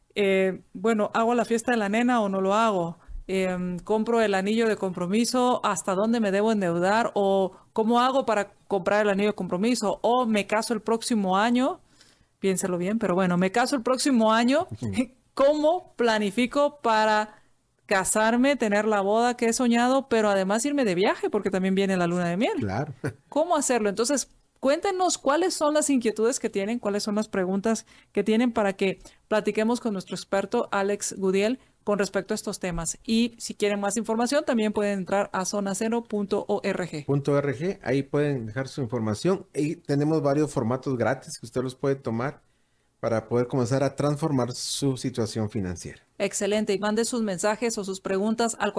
¿hago la fiesta de la nena o no lo hago? ¿Compro el anillo de compromiso? ¿Hasta dónde me debo endeudar? ¿O cómo hago para comprar el anillo de compromiso? ¿O me caso el próximo año? Piénselo bien, pero bueno, me caso el próximo año. ¿Cómo planifico para casarme, tener la boda que he soñado, pero además irme de viaje porque también viene la luna de miel? Claro. ¿Cómo hacerlo? Entonces, cuéntenos cuáles son las inquietudes que tienen, cuáles son las preguntas que tienen para que platiquemos con nuestro experto Alex Gudiel con respecto a estos temas. Y si quieren más información, también pueden entrar a zonacero.org. Ahí pueden dejar su información y tenemos varios formatos gratis que usted los puede tomar para poder comenzar a transformar su situación financiera. Excelente. Y mande sus mensajes o sus preguntas al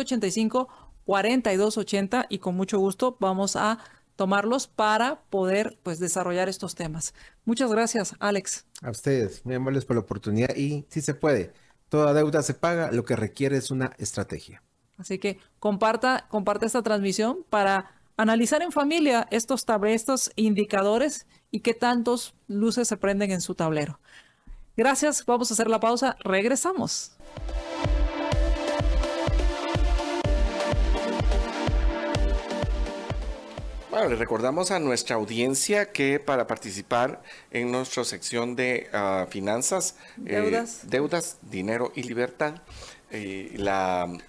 4585-4280 y con mucho gusto vamos a tomarlos para poder desarrollar estos temas. Muchas gracias, Alex. A ustedes, muy amables por la oportunidad y sí se puede. Toda deuda se paga, lo que requiere es una estrategia. Así que comparte esta transmisión para analizar en familia estos indicadores y qué tantos luces se prenden en su tablero. Gracias, vamos a hacer la pausa, regresamos. Bueno, le recordamos a nuestra audiencia que para participar en nuestra sección de finanzas, deudas, dinero y libertad,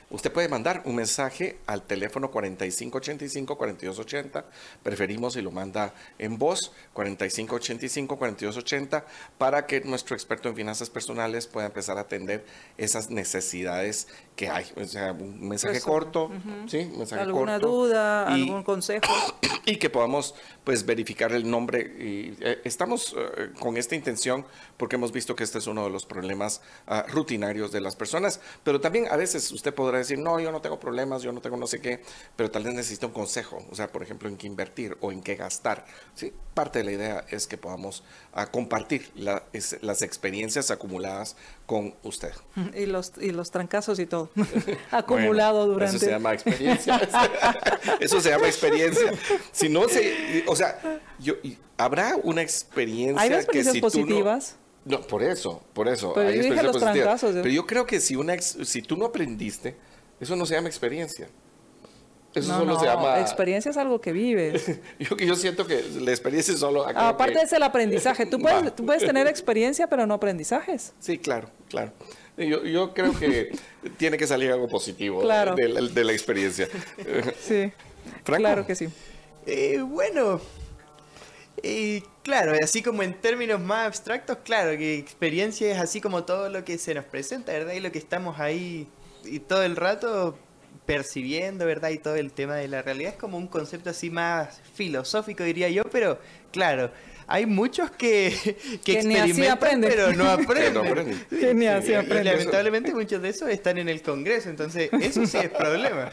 Usted puede mandar un mensaje al teléfono 4585-4280. Preferimos si lo manda en voz, 4585-4280, para que nuestro experto en finanzas personales pueda empezar a atender esas necesidades que hay. O sea, un mensaje corto, ¿sí? Un mensaje ¿Alguna corto, duda, algún consejo? Y que podamos pues verificar el nombre. Y, estamos con esta intención porque hemos visto que este es uno de los problemas rutinarios de las personas, pero también a veces usted podrá decir, no, yo no tengo problemas, yo no tengo no sé qué, pero tal vez necesita un consejo, o sea, por ejemplo, en qué invertir o en qué gastar. ¿Sí? Parte de la idea es que podamos compartir las experiencias acumuladas con usted. Y los trancazos y todo, acumulado bueno, durante... Eso se llama experiencia. Eso se llama experiencia. Si no o sea, habrá una experiencia. ¿Hay experiencias que si positivas? No, por eso. Pero hay yo dije los trancazos. Pero yo creo que si tú no aprendiste, eso no se llama experiencia. Eso solo se llama... experiencia es algo que vives. Yo siento que la experiencia es solo... Aparte es el aprendizaje. Tú puedes tener experiencia, pero no aprendizajes. Sí, claro. Yo creo que tiene que salir algo positivo de la experiencia. Sí, Franco. Claro que sí. Bueno, claro, así como en términos más abstractos, claro, que experiencia es así como todo lo que se nos presenta, ¿verdad? Y lo que estamos ahí y todo el rato percibiendo, ¿verdad? Y todo el tema de la realidad es como un concepto así más filosófico, diría yo, pero claro, hay muchos que experimentan, pero no aprenden. Que ni así aprenden. Y lamentablemente muchos de esos están en el Congreso, entonces eso sí es problema.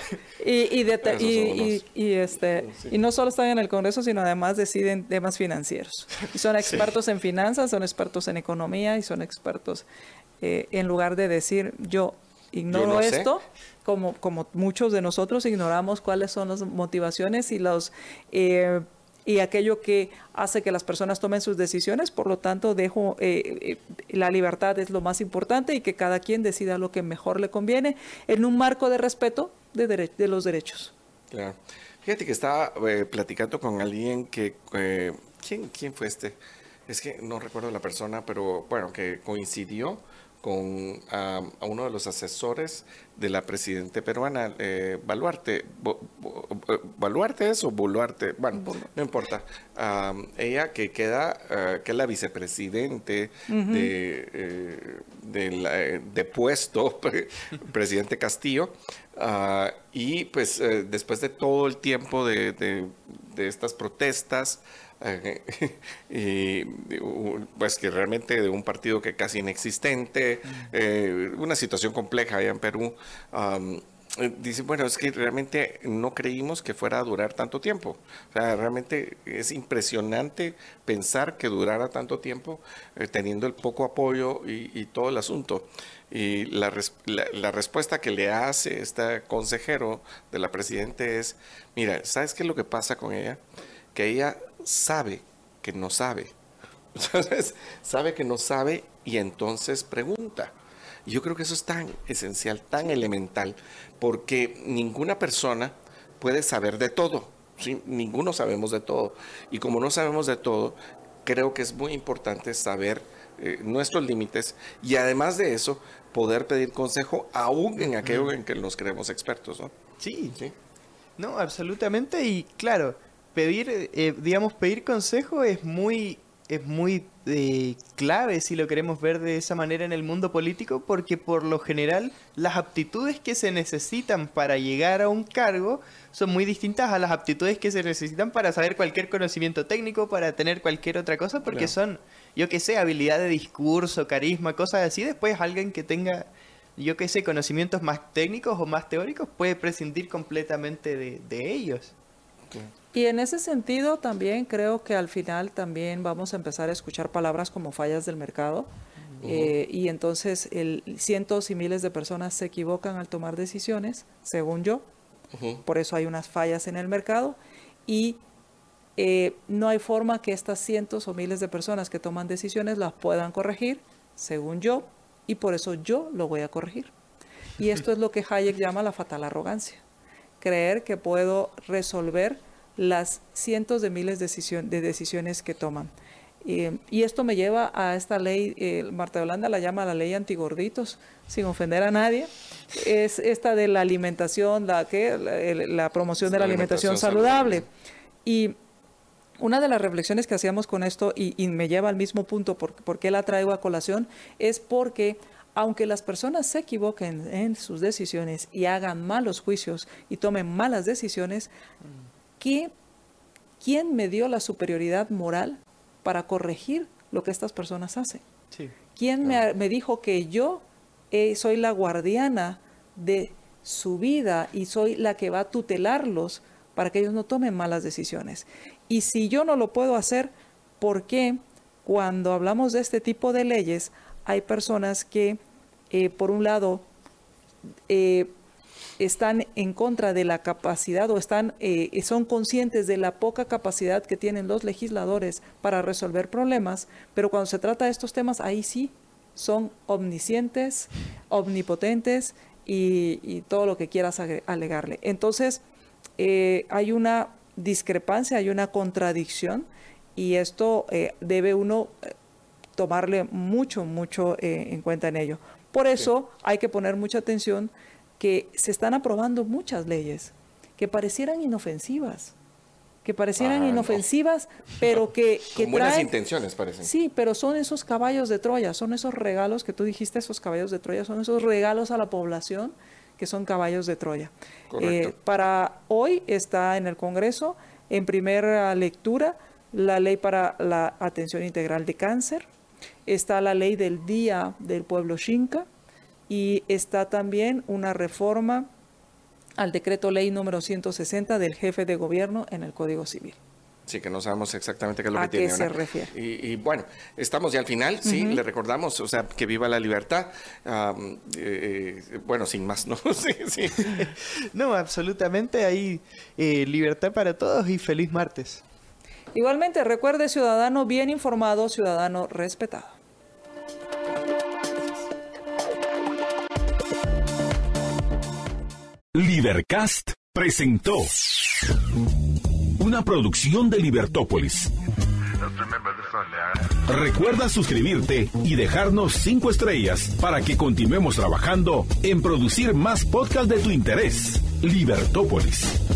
Y no solo están en el Congreso, sino además deciden temas financieros. Y son expertos en finanzas, son expertos en economía y son expertos en lugar de decir yo ignoro esto, como muchos de nosotros ignoramos cuáles son las motivaciones y aquello que hace que las personas tomen sus decisiones. Por lo tanto, la libertad es lo más importante y que cada quien decida lo que mejor le conviene en un marco de respeto de los derechos. Claro. Fíjate que estaba platicando con alguien que... ¿Quién fue este? Es que no recuerdo la persona, pero bueno, que coincidió con a uno de los asesores de la presidenta peruana, Baluarte. ¿Baluarte es o Boluarte? Bueno, no importa. Ella que queda, que es la vicepresidente de puesto, presidente Castillo, y pues después de todo el tiempo de estas protestas, y pues que realmente de un partido que casi inexistente, una situación compleja allá en Perú, dice, bueno, es que realmente no creímos que fuera a durar tanto tiempo. O sea, realmente es impresionante pensar que durara tanto tiempo teniendo el poco apoyo y todo el asunto. Y la respuesta que le hace este consejero de la presidenta es, mira, ¿sabes qué es lo que pasa con ella? Que ella sabe que no sabe. Entonces, sabe que no sabe y entonces pregunta. Y yo creo que eso es tan esencial, tan elemental, porque ninguna persona puede saber de todo. ¿Sí? Ninguno sabemos de todo. Y como no sabemos de todo, creo que es muy importante saber nuestros límites y además de eso, poder pedir consejo aún en aquello en que nos creemos expertos, ¿no? Sí. No, absolutamente. Y claro, pedir consejo es muy clave si lo queremos ver de esa manera en el mundo político, porque por lo general las aptitudes que se necesitan para llegar a un cargo son muy distintas a las aptitudes que se necesitan para saber cualquier conocimiento técnico, para tener cualquier otra cosa, porque son, yo que sé, habilidad de discurso, carisma, cosas así. Después alguien que tenga, yo que sé, conocimientos más técnicos o más teóricos puede prescindir completamente de ellos. Y en ese sentido también creo que al final también vamos a empezar a escuchar palabras como fallas del mercado, y entonces cientos y miles de personas se equivocan al tomar decisiones, según yo. Por eso hay unas fallas en el mercado y no hay forma que estas cientos o miles de personas que toman decisiones las puedan corregir, según yo, y por eso yo lo voy a corregir. Y esto es lo que Hayek llama la fatal arrogancia. Creer que puedo resolver las cientos de miles de decisiones que toman. Y esto me lleva a esta ley, Marta Yolanda la llama la ley antigorditos, sin ofender a nadie. Es esta de la alimentación, la promoción de la alimentación saludable. Y una de las reflexiones que hacíamos con esto, y me lleva al mismo punto, por qué la traigo a colación, es porque aunque las personas se equivoquen en sus decisiones y hagan malos juicios y tomen malas decisiones, ¿quién me dio la superioridad moral para corregir lo que estas personas hacen? Sí. ¿Quién me dijo que yo soy la guardiana de su vida y soy la que va a tutelarlos para que ellos no tomen malas decisiones? Y si yo no lo puedo hacer, ¿por qué cuando hablamos de este tipo de leyes hay personas que, por un lado, están en contra de la capacidad o son conscientes de la poca capacidad que tienen los legisladores para resolver problemas, pero cuando se trata de estos temas, ahí sí son omniscientes, omnipotentes y todo lo que quieras alegarle? Entonces, hay una discrepancia, hay una contradicción, y esto debe uno tomarle mucho en cuenta en ello. Por eso hay que poner mucha atención que se están aprobando muchas leyes que parecieran inofensivas, pero que con buenas traen intenciones, parecen. Sí, pero son esos caballos de Troya, son esos regalos que tú dijiste, esos caballos de Troya, son esos regalos a la población que son caballos de Troya. Para hoy está en el Congreso, en primera lectura, la ley para la atención integral de cáncer, está la ley del Día del Pueblo Xinca, y está también una reforma al decreto ley número 160 del jefe de gobierno en el Código Civil. Sí, que no sabemos exactamente qué es lo que tiene. ¿A qué se refiere? Y bueno, estamos ya al final, sí, le recordamos, o sea, que viva la libertad. Bueno, sin más, ¿no? Sí. No, absolutamente, hay libertad para todos y feliz martes. Igualmente, recuerde, ciudadano bien informado, ciudadano respetado. Libercast presentó una producción de Libertópolis. Recuerda suscribirte y dejarnos 5 estrellas para que continuemos trabajando en producir más podcasts de tu interés. Libertópolis.